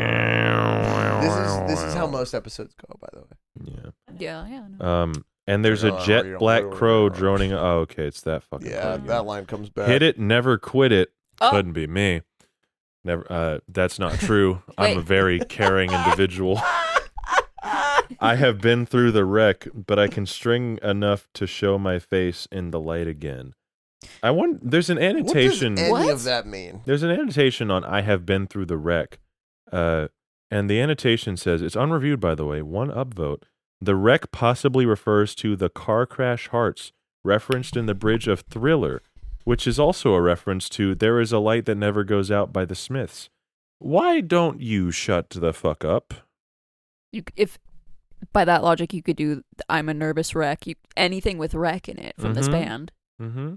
Speaker 3: This is how most episodes go, by the way.
Speaker 1: Yeah.
Speaker 4: Yeah, no.
Speaker 1: And there's a
Speaker 3: Real,
Speaker 1: jet
Speaker 3: real,
Speaker 1: black
Speaker 3: real,
Speaker 1: crow
Speaker 3: real.
Speaker 1: droning. Oh, okay, it's that fucking.
Speaker 3: Yeah,
Speaker 1: part again.
Speaker 3: that line comes back.
Speaker 1: Hit it, never quit it.
Speaker 4: Oh.
Speaker 1: Couldn't be me. Never. That's not true. I'm a
Speaker 4: Wait.
Speaker 1: very caring individual. I have been through the wreck, but I can string enough to show my face in the light again. I want. There's an
Speaker 3: What does
Speaker 1: annotation.
Speaker 3: any
Speaker 4: What?
Speaker 3: of that mean?
Speaker 1: There's an annotation on "I have been through the wreck," and the annotation says it's unreviewed. By the way, 1 upvote. The wreck possibly refers to the car crash hearts referenced in the bridge of Thriller, which is also a reference to "There Is a Light That Never Goes Out" by the Smiths. Why don't you shut the fuck up?
Speaker 4: If by that logic you could do I'm a nervous wreck, anything with wreck in it from this
Speaker 1: Mhm.
Speaker 4: band.
Speaker 1: Mm-hmm.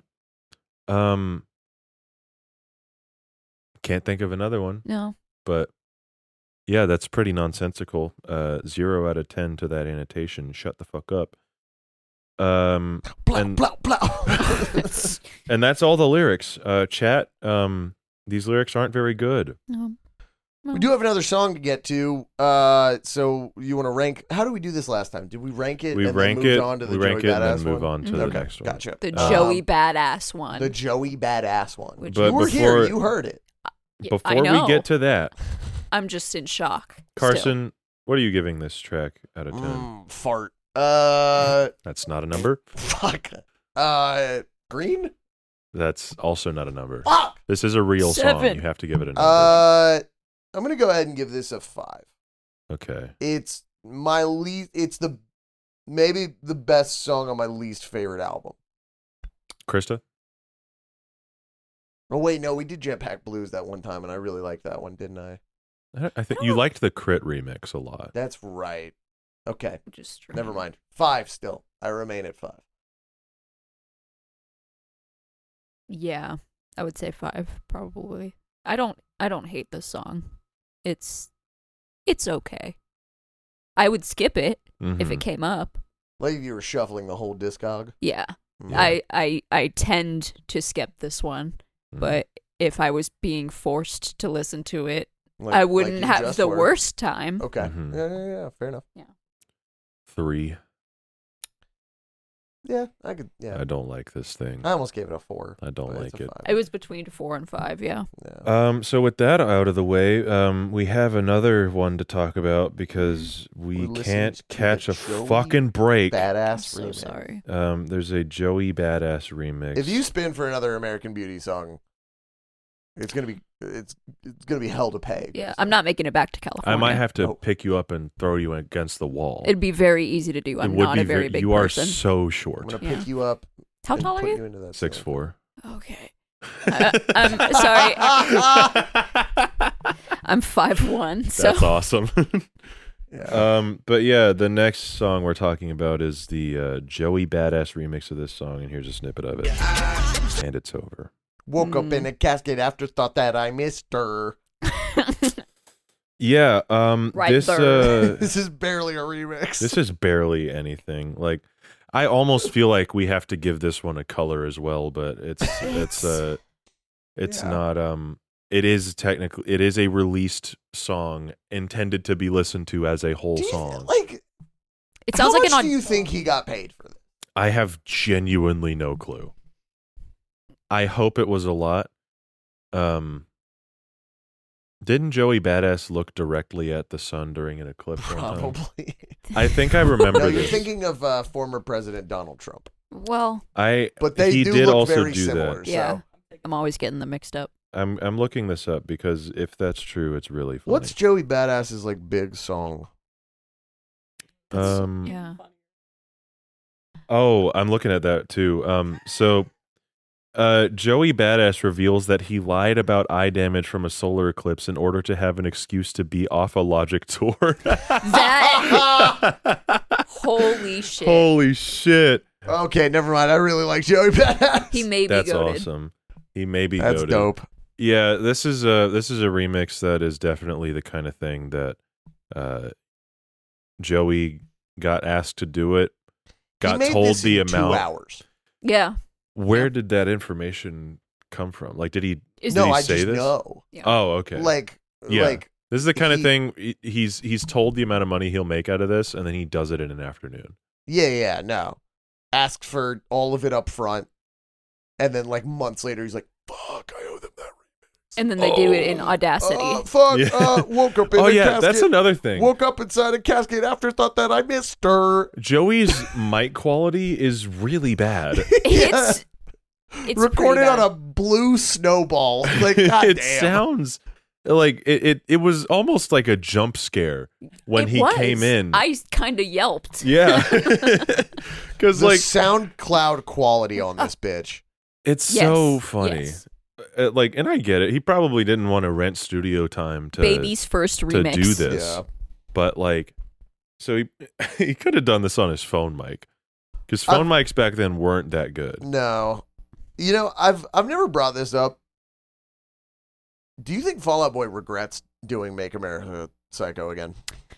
Speaker 1: Can't think of another one,
Speaker 4: No.
Speaker 1: but yeah, that's pretty nonsensical. 0 out of 10 to that annotation. Shut the fuck up.
Speaker 3: Blah,
Speaker 1: And-
Speaker 3: blah, blah.
Speaker 1: And that's all the lyrics. Chat. These lyrics aren't very good.
Speaker 4: No.
Speaker 3: We do have another song to get to. So you want to rank? How did we do this last time? Did we rank it?
Speaker 1: We
Speaker 3: and
Speaker 1: rank
Speaker 3: then moved
Speaker 1: it.
Speaker 3: on to the
Speaker 1: We rank
Speaker 3: Joey
Speaker 1: it and
Speaker 3: Badass
Speaker 1: then move
Speaker 3: one?
Speaker 1: on to the
Speaker 3: Okay,
Speaker 1: next one.
Speaker 3: gotcha.
Speaker 4: The
Speaker 1: Um,
Speaker 4: Joey badass one.
Speaker 3: The Joey Badass one.
Speaker 4: Which
Speaker 1: But
Speaker 3: you were here.
Speaker 1: before-
Speaker 3: You heard it.
Speaker 4: Yeah, I
Speaker 1: Before we
Speaker 4: know.
Speaker 1: get to that,
Speaker 4: I'm just in shock. still.
Speaker 1: Carson, what are you giving this track out of 10?
Speaker 3: Fart.
Speaker 1: That's not a number.
Speaker 3: Fuck. Green.
Speaker 1: That's also not a number.
Speaker 3: Fuck.
Speaker 1: This is a real song.
Speaker 4: 7.
Speaker 1: You have to give it a number.
Speaker 3: I'm gonna go ahead and give this a 5.
Speaker 1: Okay.
Speaker 3: It's my least. It's maybe the best song on my least favorite album.
Speaker 1: Krista?
Speaker 3: Oh wait, no, we did Jetpack Blues that one time, and I really liked that one, didn't I?
Speaker 1: I think you liked the Crit remix a lot.
Speaker 3: That's right. Okay,
Speaker 4: Which is strange.
Speaker 3: never mind. 5 still. I remain at 5.
Speaker 4: Yeah, I would say 5 probably. I don't hate this song. It's okay. I would skip it if
Speaker 1: Mhm.
Speaker 4: it came up.
Speaker 3: Like you were shuffling the whole discog.
Speaker 4: Yeah. I tend to skip this one, but if I was being forced to listen to it, I wouldn't
Speaker 3: you
Speaker 4: have
Speaker 3: just
Speaker 4: the
Speaker 3: were.
Speaker 4: worst time.
Speaker 3: Okay.
Speaker 1: Mhm.
Speaker 3: Yeah. Fair enough.
Speaker 1: 3.
Speaker 3: Yeah, I could. Yeah,
Speaker 1: I don't like this thing.
Speaker 3: I almost gave it a 4.
Speaker 1: I don't
Speaker 3: but
Speaker 1: like
Speaker 3: it's a
Speaker 1: it.
Speaker 3: 5.
Speaker 4: It was between 4 and 5, yeah.
Speaker 3: Yeah.
Speaker 1: So with that out of the way, we have another one to talk about because we
Speaker 3: We
Speaker 1: can't
Speaker 3: listened to
Speaker 1: catch
Speaker 3: the
Speaker 1: a
Speaker 3: Joey
Speaker 1: fucking break.
Speaker 4: I'm
Speaker 3: Badass
Speaker 4: so
Speaker 3: remix.
Speaker 4: sorry.
Speaker 1: There's a Joey Badass remix.
Speaker 3: If you spin for another American Beauty song, it's gonna be hell to pay.
Speaker 4: Yeah, I'm not making it back to California.
Speaker 1: I might have to
Speaker 3: Oh.
Speaker 1: pick you up and throw you against the wall.
Speaker 4: It'd be very easy to do.
Speaker 1: It
Speaker 4: I'm
Speaker 1: would
Speaker 4: not
Speaker 1: be
Speaker 4: a very big
Speaker 1: you
Speaker 4: person.
Speaker 1: are so
Speaker 3: I'm
Speaker 1: short.
Speaker 3: gonna
Speaker 4: Yeah.
Speaker 3: pick you up.
Speaker 4: How
Speaker 3: and
Speaker 4: tall are
Speaker 3: put
Speaker 4: you?
Speaker 3: into that
Speaker 1: 6'4".
Speaker 4: Okay. I'm sorry. I'm 5'1", so
Speaker 1: That's awesome.
Speaker 3: Yeah.
Speaker 1: But yeah, the next song we're talking about is the Joey Badass remix of this song, and here's a snippet of it. And it's over.
Speaker 3: Woke up in a casket after thought that I missed her.
Speaker 1: Yeah,
Speaker 4: Right
Speaker 1: this
Speaker 4: there.
Speaker 3: This is barely a remix.
Speaker 1: this is barely anything. Like, I almost feel like we have to give this one a color as well, but it's
Speaker 3: Yeah.
Speaker 1: not. It is a released song intended to be listened to as a whole
Speaker 3: Do you-
Speaker 1: song.
Speaker 3: Like,
Speaker 4: it sounds
Speaker 3: how
Speaker 4: like
Speaker 3: much
Speaker 4: an
Speaker 3: do you think he got paid for this?
Speaker 1: I have genuinely no clue. I hope it was a lot. Didn't Joey Badass look directly at the sun during an eclipse one time?
Speaker 3: Probably.
Speaker 1: I think I remember
Speaker 3: No, you're
Speaker 1: this.
Speaker 3: thinking of former President Donald Trump.
Speaker 4: well,
Speaker 3: But they
Speaker 1: he
Speaker 3: do
Speaker 1: did
Speaker 3: look
Speaker 1: also
Speaker 3: very
Speaker 1: do
Speaker 3: similar.
Speaker 1: that.
Speaker 4: yeah.
Speaker 3: So.
Speaker 4: I'm always getting them mixed up.
Speaker 1: I'm looking this up because if that's true, it's really funny.
Speaker 3: What's Joey Badass's like big song?
Speaker 4: Yeah.
Speaker 1: Oh, I'm looking at that too. So Joey Badass reveals that he lied about eye damage from a solar eclipse in order to have an excuse to be off a Logic tour.
Speaker 4: That holy shit.
Speaker 1: Holy shit.
Speaker 3: Okay, never mind. I really like Joey Badass.
Speaker 4: He may be
Speaker 1: That's
Speaker 4: goated.
Speaker 1: awesome. He may be
Speaker 3: That's
Speaker 1: goated.
Speaker 3: dope.
Speaker 1: Yeah, this is a remix that is definitely the kind of thing that Joey got asked to do it,
Speaker 3: He
Speaker 1: got
Speaker 3: made
Speaker 1: told
Speaker 3: this
Speaker 1: the
Speaker 3: in 2
Speaker 1: amount.
Speaker 3: hours.
Speaker 4: Yeah.
Speaker 1: Where did that information come from? Like, did he?
Speaker 4: Is
Speaker 3: No,
Speaker 1: he
Speaker 3: I
Speaker 1: say
Speaker 3: just
Speaker 1: this?
Speaker 3: know.
Speaker 4: Yeah.
Speaker 1: Oh, okay.
Speaker 3: Like,
Speaker 1: Yeah.
Speaker 3: like
Speaker 1: This is the kind of
Speaker 3: he-
Speaker 1: thing he's told the amount of money he'll make out of this, and then he does it in an afternoon.
Speaker 3: yeah, no. Asks for all of it up front, and then like months later, he's like, "Fuck, I owe them that."
Speaker 4: And then they do it in Audacity.
Speaker 3: Fuck.
Speaker 1: Yeah.
Speaker 3: Woke up in
Speaker 1: Oh
Speaker 3: a
Speaker 1: yeah,
Speaker 3: casket.
Speaker 1: that's another thing.
Speaker 3: Woke up inside a casket after thought that I missed her.
Speaker 1: Joey's mic quality is really bad.
Speaker 4: It's
Speaker 3: Recorded
Speaker 4: pretty
Speaker 3: on
Speaker 4: bad.
Speaker 3: a blue snowball. Like, goddamn.
Speaker 1: It sounds like it was almost like a jump scare when
Speaker 4: It
Speaker 1: he
Speaker 4: was.
Speaker 1: came in.
Speaker 4: I kind of yelped.
Speaker 1: Yeah, because
Speaker 3: The
Speaker 1: like
Speaker 3: SoundCloud quality on this bitch.
Speaker 1: it's
Speaker 4: Yes,
Speaker 1: so funny.
Speaker 4: yes.
Speaker 1: Like, and I get it. He probably didn't want to rent studio time to
Speaker 4: Baby's first remix.
Speaker 1: do this.
Speaker 3: Yeah.
Speaker 1: But like, so he could have done this on his phone mic, because phone mics back then weren't that good.
Speaker 3: No. You know, I've never brought this up. Do you think Fall Out Boy regrets doing Make America Psycho again?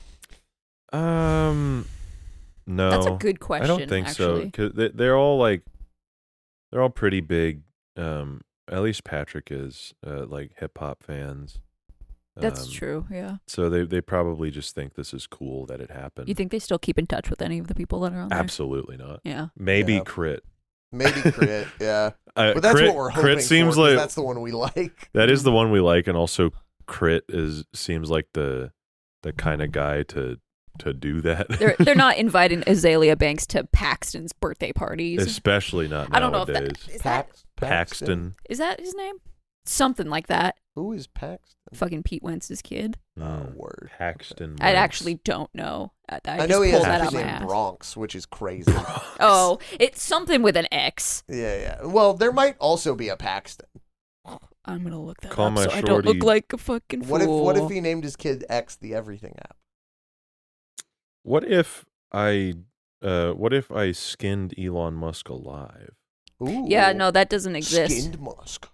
Speaker 1: No,
Speaker 4: That's a good question.
Speaker 1: I don't think so.
Speaker 4: actually.
Speaker 1: Because they're all pretty big. At least Patrick is like hip hop fans.
Speaker 4: That's true. Yeah.
Speaker 1: So they probably just think this is cool that it happened.
Speaker 4: You think they still keep in touch with any of the people that are on there?
Speaker 1: Absolutely not.
Speaker 4: Yeah.
Speaker 1: Maybe
Speaker 3: Yeah.
Speaker 1: Crit.
Speaker 3: Maybe Crit, yeah.
Speaker 1: But
Speaker 3: But that's what we're hoping
Speaker 1: Crit seems
Speaker 3: for, 'cause
Speaker 1: like
Speaker 3: that's the one we like.
Speaker 1: that is the one we like, and also Crit seems like the kind of guy to do that.
Speaker 4: They're not inviting Azalea Banks to Paxton's birthday parties.
Speaker 1: Especially not
Speaker 4: I don't know if
Speaker 1: nowadays.
Speaker 4: that is that
Speaker 1: Paxton.
Speaker 4: is that his name? Something like that.
Speaker 3: Who is Paxton?
Speaker 4: Fucking Pete Wentz's kid.
Speaker 3: Word.
Speaker 1: Paxton.
Speaker 4: I
Speaker 1: Wentz.
Speaker 4: actually don't know. I
Speaker 3: know
Speaker 4: just
Speaker 3: he has
Speaker 4: pulled that
Speaker 3: a
Speaker 4: out
Speaker 3: kid
Speaker 4: my
Speaker 3: named
Speaker 4: ass.
Speaker 3: Bronx, which is crazy.
Speaker 4: Oh, it's something with an X.
Speaker 3: Yeah. Well, there might also be a Paxton.
Speaker 4: I'm gonna look that
Speaker 1: Call
Speaker 4: up
Speaker 1: my
Speaker 4: so I don't look
Speaker 1: shorty-
Speaker 4: like a fucking fool.
Speaker 3: What if he named his kid X the Everything app?
Speaker 1: What if I skinned Elon Musk alive?
Speaker 3: Ooh.
Speaker 4: Yeah, no, that doesn't exist.
Speaker 3: Skinned Musk.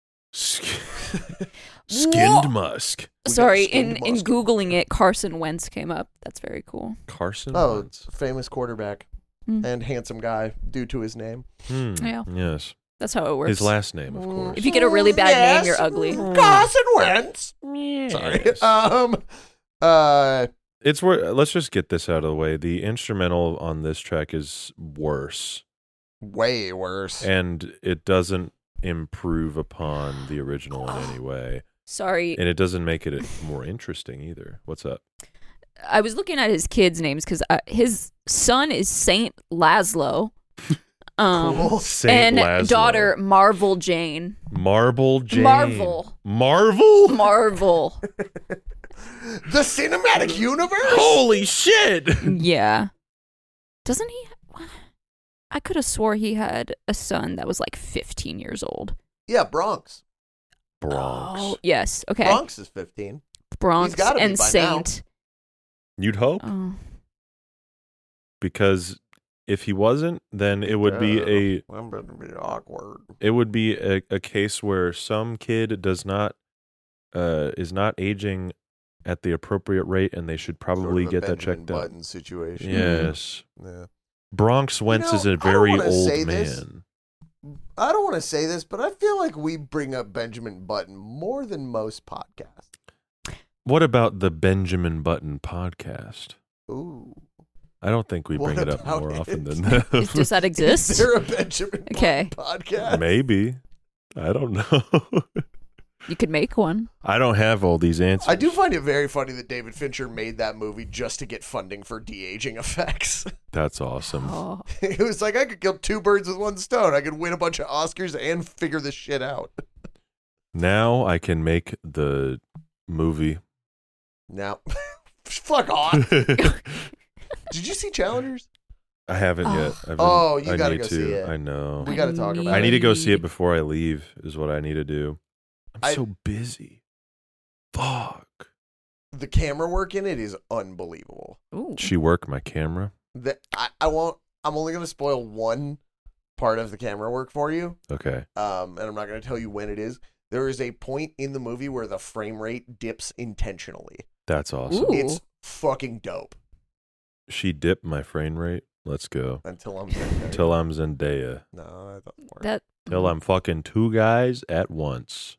Speaker 1: Skinned Musk.
Speaker 3: We got
Speaker 4: Sorry,
Speaker 3: skinned
Speaker 4: in
Speaker 3: Musk.
Speaker 4: Googling it, Carson Wentz came up. That's very cool.
Speaker 1: Carson
Speaker 3: Oh,
Speaker 1: Wentz.
Speaker 3: famous quarterback. and handsome guy due to his name.
Speaker 4: Yeah.
Speaker 1: Yes.
Speaker 4: That's how it works.
Speaker 1: His last name, of course.
Speaker 4: If you get a really bad name, you're ugly.
Speaker 3: Carson Wentz. Sorry.
Speaker 1: It's where. Let's just get this out of the way. The instrumental on this track is worse,
Speaker 3: Way worse.
Speaker 1: and it doesn't improve upon the original in any way,
Speaker 4: Sorry.
Speaker 1: and it doesn't make it more interesting either. What's up?
Speaker 4: I was looking at his kids' names because his son is Saint Laszlo.
Speaker 3: Cool.
Speaker 1: Saint
Speaker 4: And
Speaker 1: Laszlo.
Speaker 4: daughter Marvel Jane.
Speaker 1: Marble Jane.
Speaker 4: Marvel.
Speaker 1: Marvel.
Speaker 3: The cinematic universe?
Speaker 1: Holy shit!
Speaker 4: Yeah. Doesn't he? I could have swore he had a son that was like 15 years old.
Speaker 3: Yeah, Bronx.
Speaker 1: Bronx.
Speaker 4: Oh, yes. Okay.
Speaker 3: Bronx is 15.
Speaker 4: Bronx
Speaker 3: He's gotta be
Speaker 4: and
Speaker 3: by
Speaker 4: Saint.
Speaker 1: You'd hope,
Speaker 4: Oh.
Speaker 1: because if he wasn't, then it would be
Speaker 3: I'm going to be awkward.
Speaker 1: a case where some kid is not aging at the appropriate rate, and they should probably
Speaker 3: Sort of a
Speaker 1: get that
Speaker 3: Benjamin
Speaker 1: checked out.
Speaker 3: Button situation.
Speaker 1: Yes.
Speaker 3: Yeah.
Speaker 1: Bronx Wentz is a
Speaker 3: I don't
Speaker 1: very
Speaker 3: wanna
Speaker 1: old
Speaker 3: say
Speaker 1: man.
Speaker 3: this. I don't want to say this, but I feel like we bring up Benjamin Button more than most podcasts.
Speaker 1: What about the Benjamin Button podcast?
Speaker 3: Ooh.
Speaker 1: I don't think we
Speaker 3: What
Speaker 1: bring it up
Speaker 3: about
Speaker 1: more
Speaker 3: it?
Speaker 1: often than that.
Speaker 4: Does that exist?
Speaker 3: Is there a Benjamin
Speaker 4: Okay.
Speaker 3: Button podcast?
Speaker 1: Maybe. I don't know.
Speaker 4: You could make one.
Speaker 1: I don't have all these answers.
Speaker 3: I do find it very funny that David Fincher made that movie just to get funding for de-aging effects.
Speaker 1: That's awesome.
Speaker 4: Oh.
Speaker 3: It was like, I could kill two birds with one stone. I could win a bunch of Oscars and figure this shit out.
Speaker 1: Now I can make the movie.
Speaker 3: Now, fuck off. Did you see Challengers?
Speaker 1: I haven't yet.
Speaker 3: You
Speaker 1: I
Speaker 3: gotta
Speaker 1: need
Speaker 3: go
Speaker 1: to.
Speaker 3: see it.
Speaker 1: I know.
Speaker 3: We gotta talk about
Speaker 1: I
Speaker 3: it.
Speaker 1: need to go see it before I leave, is what I need to do. I'm
Speaker 3: I-
Speaker 1: so busy. Fuck.
Speaker 3: The camera work in it is unbelievable.
Speaker 4: Ooh.
Speaker 1: She work my camera?
Speaker 3: I won't. I'm only gonna spoil one part of the camera work for you.
Speaker 1: Okay.
Speaker 3: And I'm not gonna tell you when it is. There is a point in the movie where the frame rate dips intentionally.
Speaker 1: That's awesome.
Speaker 4: Ooh.
Speaker 3: It's fucking dope.
Speaker 1: She dipped my frame rate. Let's go.
Speaker 3: Until I'm Zendaya.
Speaker 1: Till I'm Zendaya.
Speaker 3: No, that doesn't work.
Speaker 4: That.
Speaker 1: Till I'm fucking two guys at once.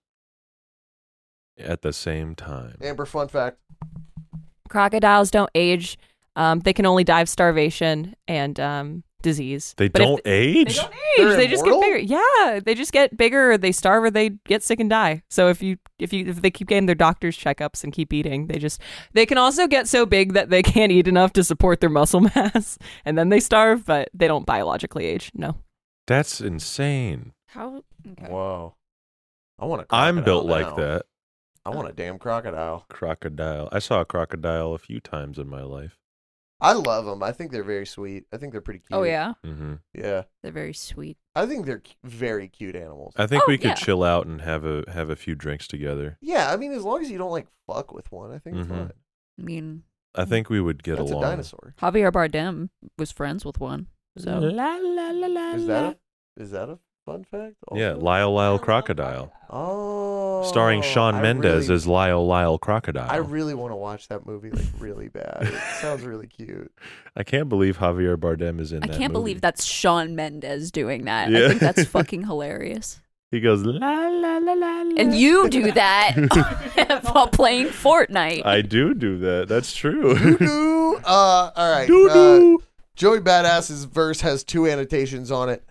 Speaker 1: At the same time.
Speaker 3: Amber, fun fact.
Speaker 2: Crocodiles don't age. They can only die of starvation and disease.
Speaker 1: They
Speaker 2: But if
Speaker 1: don't age?
Speaker 2: They don't age.
Speaker 3: They're
Speaker 2: They just get
Speaker 3: immortal?
Speaker 2: bigger. Yeah, they just get bigger. Or they starve, or they get sick and die. So if they keep getting their doctor's checkups and keep eating, they can also get so big that they can't eat enough to support their muscle mass, and then they starve. But they don't biologically age. No.
Speaker 1: That's insane.
Speaker 4: How? Okay.
Speaker 3: Whoa. I want a crocodile
Speaker 1: I'm built
Speaker 3: now.
Speaker 1: like that.
Speaker 3: I want a damn crocodile.
Speaker 1: Crocodile. I saw a crocodile a few times in my life.
Speaker 3: I love them. I think they're very sweet. I think they're pretty cute.
Speaker 4: Oh yeah,
Speaker 1: Hmm.
Speaker 3: Yeah.
Speaker 4: they're very sweet.
Speaker 3: I think they're very cute animals.
Speaker 1: I think
Speaker 4: Oh,
Speaker 1: we could
Speaker 4: yeah.
Speaker 1: chill out and have a few drinks together.
Speaker 3: Yeah, I mean, as long as you don't like fuck with one, I think it's
Speaker 1: Mhm.
Speaker 3: fine.
Speaker 4: I mean,
Speaker 1: I think we would get
Speaker 3: That's
Speaker 1: along.
Speaker 3: a dinosaur.
Speaker 4: Javier Bardem was friends with one. So
Speaker 1: La, la, la, la,
Speaker 3: Is that a fun fact?
Speaker 1: Yeah,
Speaker 3: also?
Speaker 1: Lyle Crocodile.
Speaker 3: Oh.
Speaker 1: Starring Shawn
Speaker 3: I
Speaker 1: Mendes
Speaker 3: really-
Speaker 1: as Lyle Crocodile.
Speaker 3: I really want to watch that movie like really bad. It sounds really cute.
Speaker 1: I can't believe Javier Bardem is in
Speaker 4: I
Speaker 1: that
Speaker 4: can't
Speaker 1: movie.
Speaker 4: believe that's Shawn Mendes doing that.
Speaker 1: Yeah.
Speaker 4: I think that's fucking hilarious.
Speaker 1: He goes, la, la, la, la, la.
Speaker 4: And you do that while playing Fortnite.
Speaker 1: I do that. That's true.
Speaker 3: Doo-doo. All right.
Speaker 1: Doo-doo.
Speaker 3: Joey Badass's verse has two annotations on it.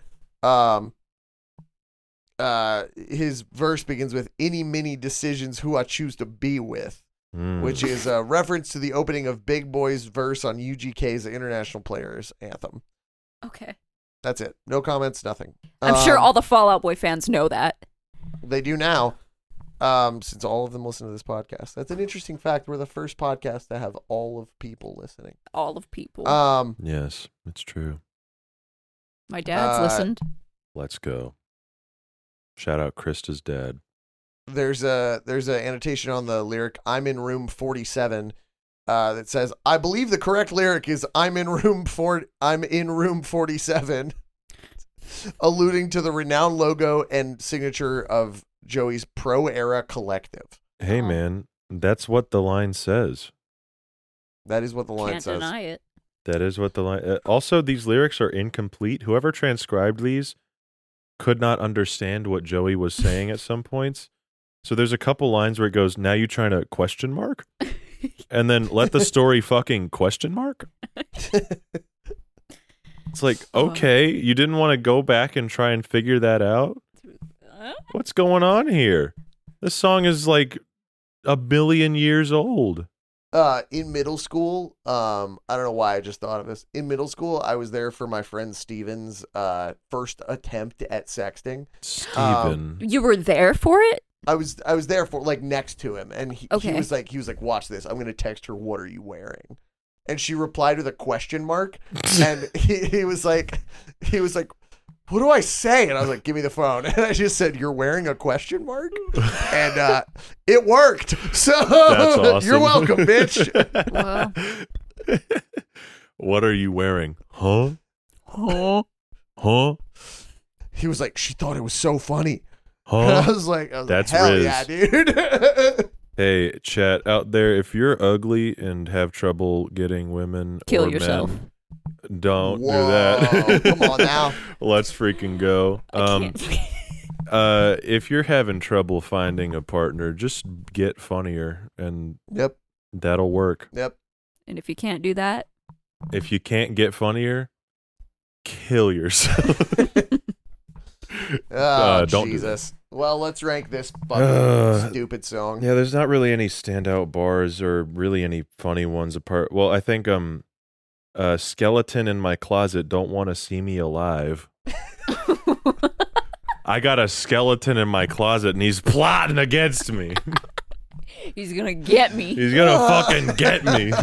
Speaker 3: His verse begins with "any many decisions who I choose to be with,"
Speaker 1: Mm.
Speaker 3: which is a reference to the opening of Big Boy's verse on UGK's International Players Anthem.
Speaker 4: Okay.
Speaker 3: That's it. No comments. Nothing.
Speaker 4: I'm sure all the Fall Out Boy fans know that.
Speaker 3: They do now, since all of them listen to this podcast. That's an interesting fact. We're the first podcast to have all of people listening.
Speaker 4: All of people.
Speaker 1: Yes, it's true.
Speaker 4: My dad's listened.
Speaker 1: Let's go. Shout out Krista's dad.
Speaker 3: There's a annotation on the lyric "I'm in room 47" that says, "I believe the correct lyric is I'm in room 47," alluding to the renowned logo and signature of Joey's Pro Era Collective.
Speaker 1: Hey,
Speaker 4: Oh.
Speaker 1: man, that's what the line says.
Speaker 3: That is what the line
Speaker 4: Can't
Speaker 3: says.
Speaker 4: deny it.
Speaker 1: That is what the line. Also, these lyrics are incomplete. Whoever transcribed these could not understand what Joey was saying at some points. So there's a couple lines where it goes, "Now you trying to question mark?" And then let the story fucking question mark. It's like, okay, you didn't want to go back and try and figure that out? What's going on here? This song is like 1 billion years old.
Speaker 3: In middle school, I don't know why I just thought of this. In middle school, I was there for my friend Steven's first attempt at sexting.
Speaker 1: Steven.
Speaker 4: You were there for it?
Speaker 3: I was there for like next to him, and he
Speaker 4: Okay.
Speaker 3: was like, watch this. I'm gonna text her, "What are you wearing?" And she replied with a question mark, and he was like, "What do I say?" And I was like, "Give me the phone." And I just said, "You're wearing a question mark," and it worked. So
Speaker 1: That's awesome.
Speaker 3: you're welcome, bitch.
Speaker 4: Wow.
Speaker 1: What are you wearing? Huh?
Speaker 4: Huh?
Speaker 1: Huh?
Speaker 3: He was like, "She thought it was so funny." And I
Speaker 1: Huh?
Speaker 3: was like,
Speaker 1: That's
Speaker 3: hell
Speaker 1: Riz.
Speaker 3: yeah, dude.
Speaker 1: Hey, chat out there, if you're ugly and have trouble getting women
Speaker 4: Kill
Speaker 1: or
Speaker 4: yourself.
Speaker 1: men, don't do
Speaker 3: Whoa,
Speaker 1: that.
Speaker 3: come on now.
Speaker 1: Let's freaking go.
Speaker 4: I can't.
Speaker 1: If you're having trouble finding a partner, just get funnier and
Speaker 3: Yep.
Speaker 1: that'll work.
Speaker 4: And if you can't do that,
Speaker 1: If you can't get funnier, kill yourself.
Speaker 3: Oh,
Speaker 1: don't do
Speaker 3: Jesus. Well, let's rank this fucking stupid song.
Speaker 1: Yeah, there's not really any standout bars or really any funny ones apart. Well, I think skeleton in my closet don't want to see me alive. I got a skeleton in my closet and he's plotting against me.
Speaker 4: he's gonna get me.
Speaker 1: He's gonna fucking get me.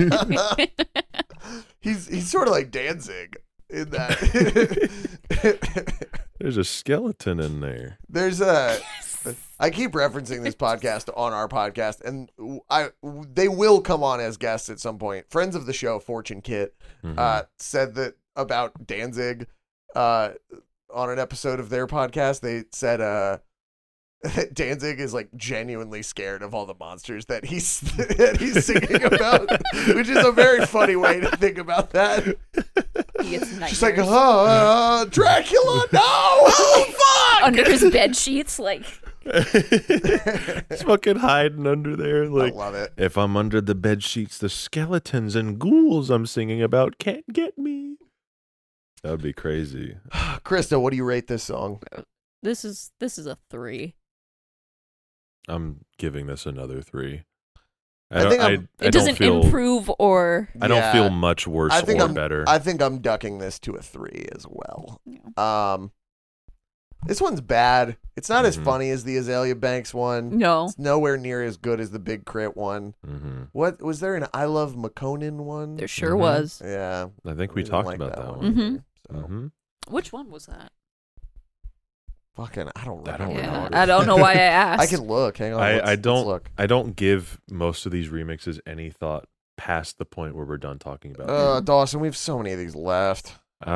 Speaker 3: He's sort of like Danzig in that.
Speaker 1: There's a skeleton in there.
Speaker 3: There's I keep referencing this podcast on our podcast, and they will come on as guests at some point. Friends of the show, Fortune Kit, said that about Danzig on an episode of their podcast. They said that Danzig is like genuinely scared of all the monsters that he's singing about, which is a very funny way to think about that.
Speaker 4: He gets nightmares.
Speaker 3: She's like, Dracula, no! Oh, fuck!
Speaker 4: Under his bed sheets, like
Speaker 1: He's fucking hiding under there. Like,
Speaker 3: I love it.
Speaker 1: if I'm under the bed sheets, the skeletons and ghouls I'm singing about can't get me. That would be crazy.
Speaker 3: Krista, what do you rate this song?
Speaker 4: this is a 3.
Speaker 1: I'm giving this another 3.
Speaker 3: I think
Speaker 1: I
Speaker 4: It
Speaker 1: don't
Speaker 4: doesn't
Speaker 1: feel,
Speaker 4: improve or
Speaker 1: I don't
Speaker 3: Yeah.
Speaker 1: feel much worse
Speaker 3: I think
Speaker 1: or
Speaker 3: I'm
Speaker 1: better.
Speaker 3: I think I'm ducking this to a 3 as well.
Speaker 4: Yeah.
Speaker 3: This one's bad. It's not as
Speaker 1: Mhm.
Speaker 3: funny as the Azalea Banks one.
Speaker 4: no.
Speaker 3: It's nowhere near as good as the Big Crit one.
Speaker 1: hmm
Speaker 3: What was there an I Love McConan one?
Speaker 4: There sure
Speaker 1: Mhm.
Speaker 4: was.
Speaker 3: Yeah,
Speaker 1: I think we
Speaker 3: didn't
Speaker 1: talked
Speaker 3: like
Speaker 1: about that one.
Speaker 4: Mhm.
Speaker 3: either, so.
Speaker 1: Mhm.
Speaker 4: Which one was that?
Speaker 3: Fucking, I don't
Speaker 1: I don't
Speaker 3: remember.
Speaker 1: remember.
Speaker 4: I don't know why I asked.
Speaker 3: I can look. Hang on.
Speaker 1: I
Speaker 3: let's
Speaker 1: don't-
Speaker 3: look.
Speaker 1: I don't give most of these remixes any thought past the point where we're done talking about them.
Speaker 3: Dawson, we have so many of these left.
Speaker 1: I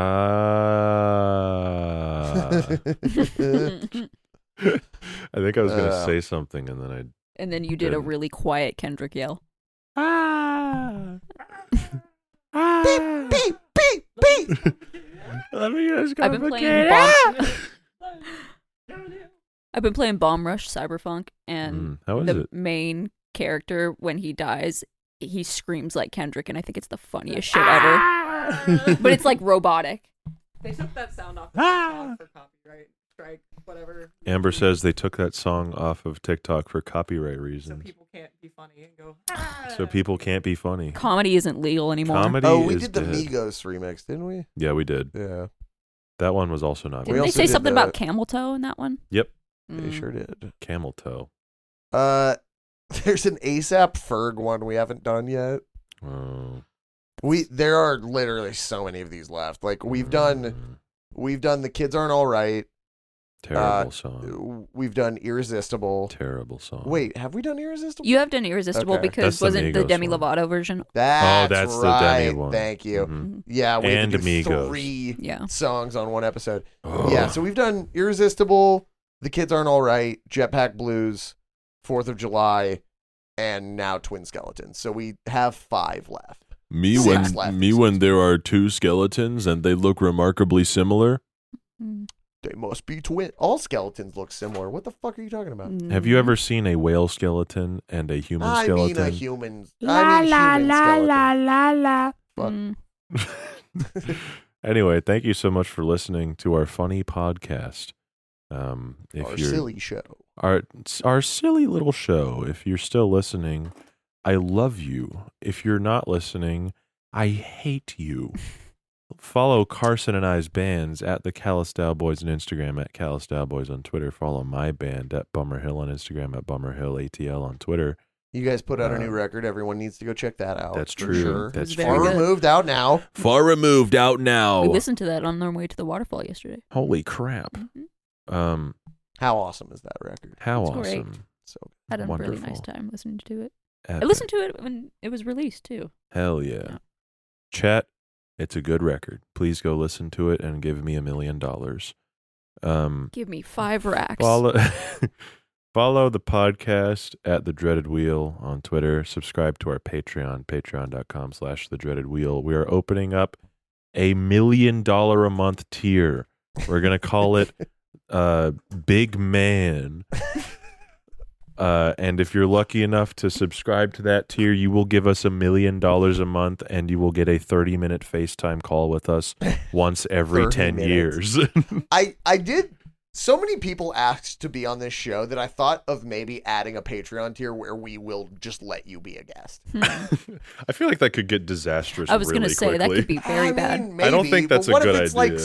Speaker 1: think I was going to say something and then I
Speaker 4: And then you did a
Speaker 1: Didn't.
Speaker 4: really quiet Kendrick yell.
Speaker 3: Beep, beep, beep, beep.
Speaker 1: Let me just
Speaker 4: I've been playing Bomb. I've been playing Bomb Rush Cyberpunk, and
Speaker 1: How is
Speaker 4: the
Speaker 1: it?
Speaker 4: main character, when he dies, he screams like Kendrick, and I think it's the funniest shit ever. But it's like robotic.
Speaker 2: They took that sound off the song for copyright strike, whatever.
Speaker 1: Amber says they took that song off of TikTok for copyright
Speaker 2: So
Speaker 1: reasons.
Speaker 2: people can't be funny and go.
Speaker 1: So people can't be funny.
Speaker 4: Comedy isn't legal anymore.
Speaker 1: Comedy
Speaker 3: Oh, we
Speaker 1: is
Speaker 3: did the
Speaker 1: dead.
Speaker 3: Migos remix, didn't we?
Speaker 1: Yeah, we did.
Speaker 3: Yeah,
Speaker 1: That one was also not
Speaker 3: We
Speaker 4: Didn't
Speaker 1: good.
Speaker 4: they
Speaker 3: also
Speaker 4: say
Speaker 3: did
Speaker 4: something
Speaker 3: the-
Speaker 4: about camel toe in that one?
Speaker 1: Yep.
Speaker 3: they
Speaker 4: Mm.
Speaker 3: sure did.
Speaker 1: Camel toe.
Speaker 3: There's an ASAP Ferg one we haven't done yet.
Speaker 1: Oh.
Speaker 3: There are literally so many of these left. Like we've done The Kids Aren't All Right.
Speaker 1: Terrible song.
Speaker 3: We've done Irresistible.
Speaker 1: Terrible song.
Speaker 3: Wait, have we done Irresistible?
Speaker 4: You have done Irresistible
Speaker 3: Okay.
Speaker 4: because
Speaker 1: That's the
Speaker 4: wasn't the
Speaker 1: Migos
Speaker 4: Demi
Speaker 1: one.
Speaker 4: Lovato version?
Speaker 3: That's,
Speaker 1: that's the
Speaker 3: right.
Speaker 1: Demi one.
Speaker 3: Thank you.
Speaker 1: Mhm.
Speaker 3: Yeah, we had
Speaker 1: And
Speaker 3: to do
Speaker 1: Amigos.
Speaker 3: 3
Speaker 4: Yeah.
Speaker 3: songs on one episode.
Speaker 1: Oh.
Speaker 3: Yeah, so we've done Irresistible, The Kids Aren't All Right, Jetpack Blues, 4th of July, and now Twin Skeletons. So we have 5 left.
Speaker 1: Me
Speaker 3: Sex laughing
Speaker 1: when there are two skeletons and they look remarkably similar.
Speaker 4: Mm.
Speaker 3: They must be twin. All skeletons look similar. What the fuck are you talking about?
Speaker 1: Have you ever seen a whale skeleton and a human
Speaker 3: I
Speaker 1: skeleton?
Speaker 3: mean a human. I mean human skeleton. Fuck.
Speaker 4: Mm.
Speaker 1: Anyway, thank you so much for listening to our funny podcast. If
Speaker 3: Our
Speaker 1: you're
Speaker 3: silly show.
Speaker 1: our silly little show. If you're still listening, I love you. If you're not listening, I hate you. Follow Carson and I's bands at the Callistyle Boys on Instagram, at Callistyle Boys on Twitter. Follow my band at Bummerhill on Instagram, at BummerhillATL on Twitter.
Speaker 3: You guys put out a new record. Everyone needs to go check that out.
Speaker 1: That's
Speaker 3: for
Speaker 1: true.
Speaker 3: Sure.
Speaker 1: That's
Speaker 4: very
Speaker 3: Far
Speaker 1: true.
Speaker 4: good.
Speaker 3: removed out now.
Speaker 1: Far removed out now.
Speaker 4: We listened to that on our way to the waterfall yesterday.
Speaker 1: Holy crap.
Speaker 4: Mhm.
Speaker 3: How awesome is that record?
Speaker 1: How
Speaker 4: It's
Speaker 1: awesome.
Speaker 4: great.
Speaker 3: So
Speaker 4: Had a really
Speaker 1: Wonderful.
Speaker 4: nice time listening to it. I
Speaker 1: Epic.
Speaker 4: listened to it when it was released too.
Speaker 1: Hell yeah.
Speaker 4: Yeah.
Speaker 1: Chat, it's a good record. Please go listen to it and give me $1 million.
Speaker 4: Give me 5 racks.
Speaker 1: Follow the podcast at The Dreaded Wheel on Twitter. Subscribe to our Patreon, patreon.com/The Dreaded Wheel. We are opening up a $1 million a month tier. We're going to call it Big Man. And if you're lucky enough to subscribe to that tier, you will give us $1 million a month, and you will get a 30-minute FaceTime call with us once every
Speaker 3: 30
Speaker 1: 10
Speaker 3: minutes.
Speaker 1: years.
Speaker 3: I did. So many people asked to be on this show that I thought of maybe adding a Patreon tier where we will just let you be a guest.
Speaker 1: I feel like that could get disastrous.
Speaker 4: I was
Speaker 1: going to
Speaker 4: say that could be very bad.
Speaker 3: Maybe,
Speaker 1: I don't think that's
Speaker 3: but what
Speaker 1: a good
Speaker 3: if it's
Speaker 1: idea.
Speaker 3: like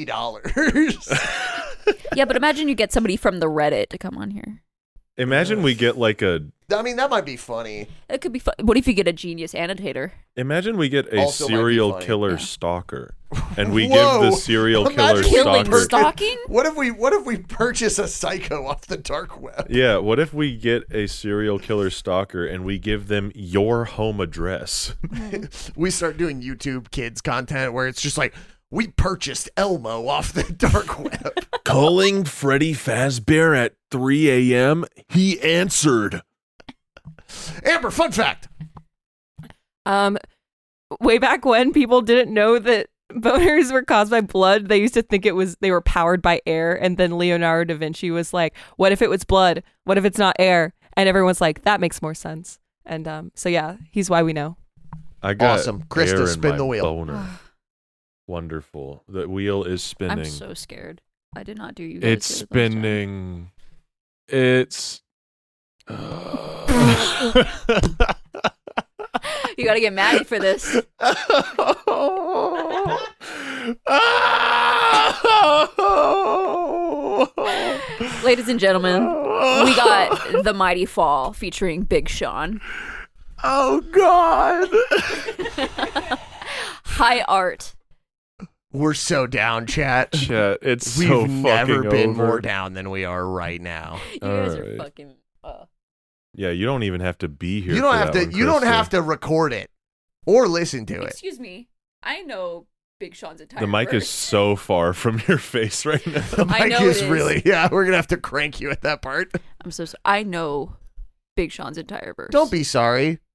Speaker 3: $60?
Speaker 4: Yeah, but imagine you get somebody from the Reddit to come on here.
Speaker 1: Imagine we get like a.
Speaker 3: I mean, that might be funny.
Speaker 4: It could be fun. What if you get a genius annotator?
Speaker 1: Imagine we get a
Speaker 3: Also might be
Speaker 1: serial
Speaker 3: funny.
Speaker 1: killer
Speaker 4: Yeah.
Speaker 1: stalker, and we
Speaker 3: Whoa.
Speaker 1: give the serial killer
Speaker 3: Imagine
Speaker 4: Killing
Speaker 1: stalker.
Speaker 4: stalking?
Speaker 3: What if we purchase a psycho off the dark web?
Speaker 1: Yeah, what if we get a serial killer stalker and we give them your home address?
Speaker 3: We start doing YouTube kids content where it's just like, we purchased Elmo off the dark web.
Speaker 1: Calling Freddy Fazbear at 3 a.m. He answered.
Speaker 3: Amber, fun fact.
Speaker 2: Way back when people didn't know that boners were caused by blood, they used to think they were powered by air, and then Leonardo da Vinci was like, what if it was blood? What if it's not air? And everyone's like, that makes more sense. And so yeah, he's why we know.
Speaker 1: I got
Speaker 3: Awesome. Krista,
Speaker 1: air in
Speaker 3: spin
Speaker 1: my
Speaker 3: the wheel.
Speaker 1: boner. Wonderful. The wheel is spinning.
Speaker 4: I'm so scared. I did not do you guys.
Speaker 1: It's
Speaker 4: good last time.
Speaker 1: spinning. It's.
Speaker 4: You got to get Maddie for this. Ladies and gentlemen, we got The Mighty Fall featuring Big Sean.
Speaker 1: Oh God!
Speaker 4: High art.
Speaker 3: We're so down, chat.
Speaker 1: Chat, it's
Speaker 3: We've
Speaker 1: so
Speaker 3: never
Speaker 1: fucking
Speaker 3: been
Speaker 1: over.
Speaker 3: more down than we are right now.
Speaker 4: You guys
Speaker 1: Alright.
Speaker 4: are fucking.
Speaker 1: Yeah, you don't even have to be here.
Speaker 3: You don't
Speaker 1: for
Speaker 3: have
Speaker 1: that
Speaker 3: to.
Speaker 1: one,
Speaker 3: You don't
Speaker 1: Krista.
Speaker 3: have to record it or listen to it.
Speaker 4: Excuse me. I know Big Sean's entire
Speaker 1: The mic is
Speaker 4: verse.
Speaker 1: so far from your face right now.
Speaker 3: The
Speaker 4: I
Speaker 3: mic
Speaker 4: know
Speaker 3: is
Speaker 4: it is.
Speaker 3: really. Yeah, we're gonna have to crank you at that part.
Speaker 4: I'm so sorry. I know Big Sean's entire verse.
Speaker 3: Don't be sorry.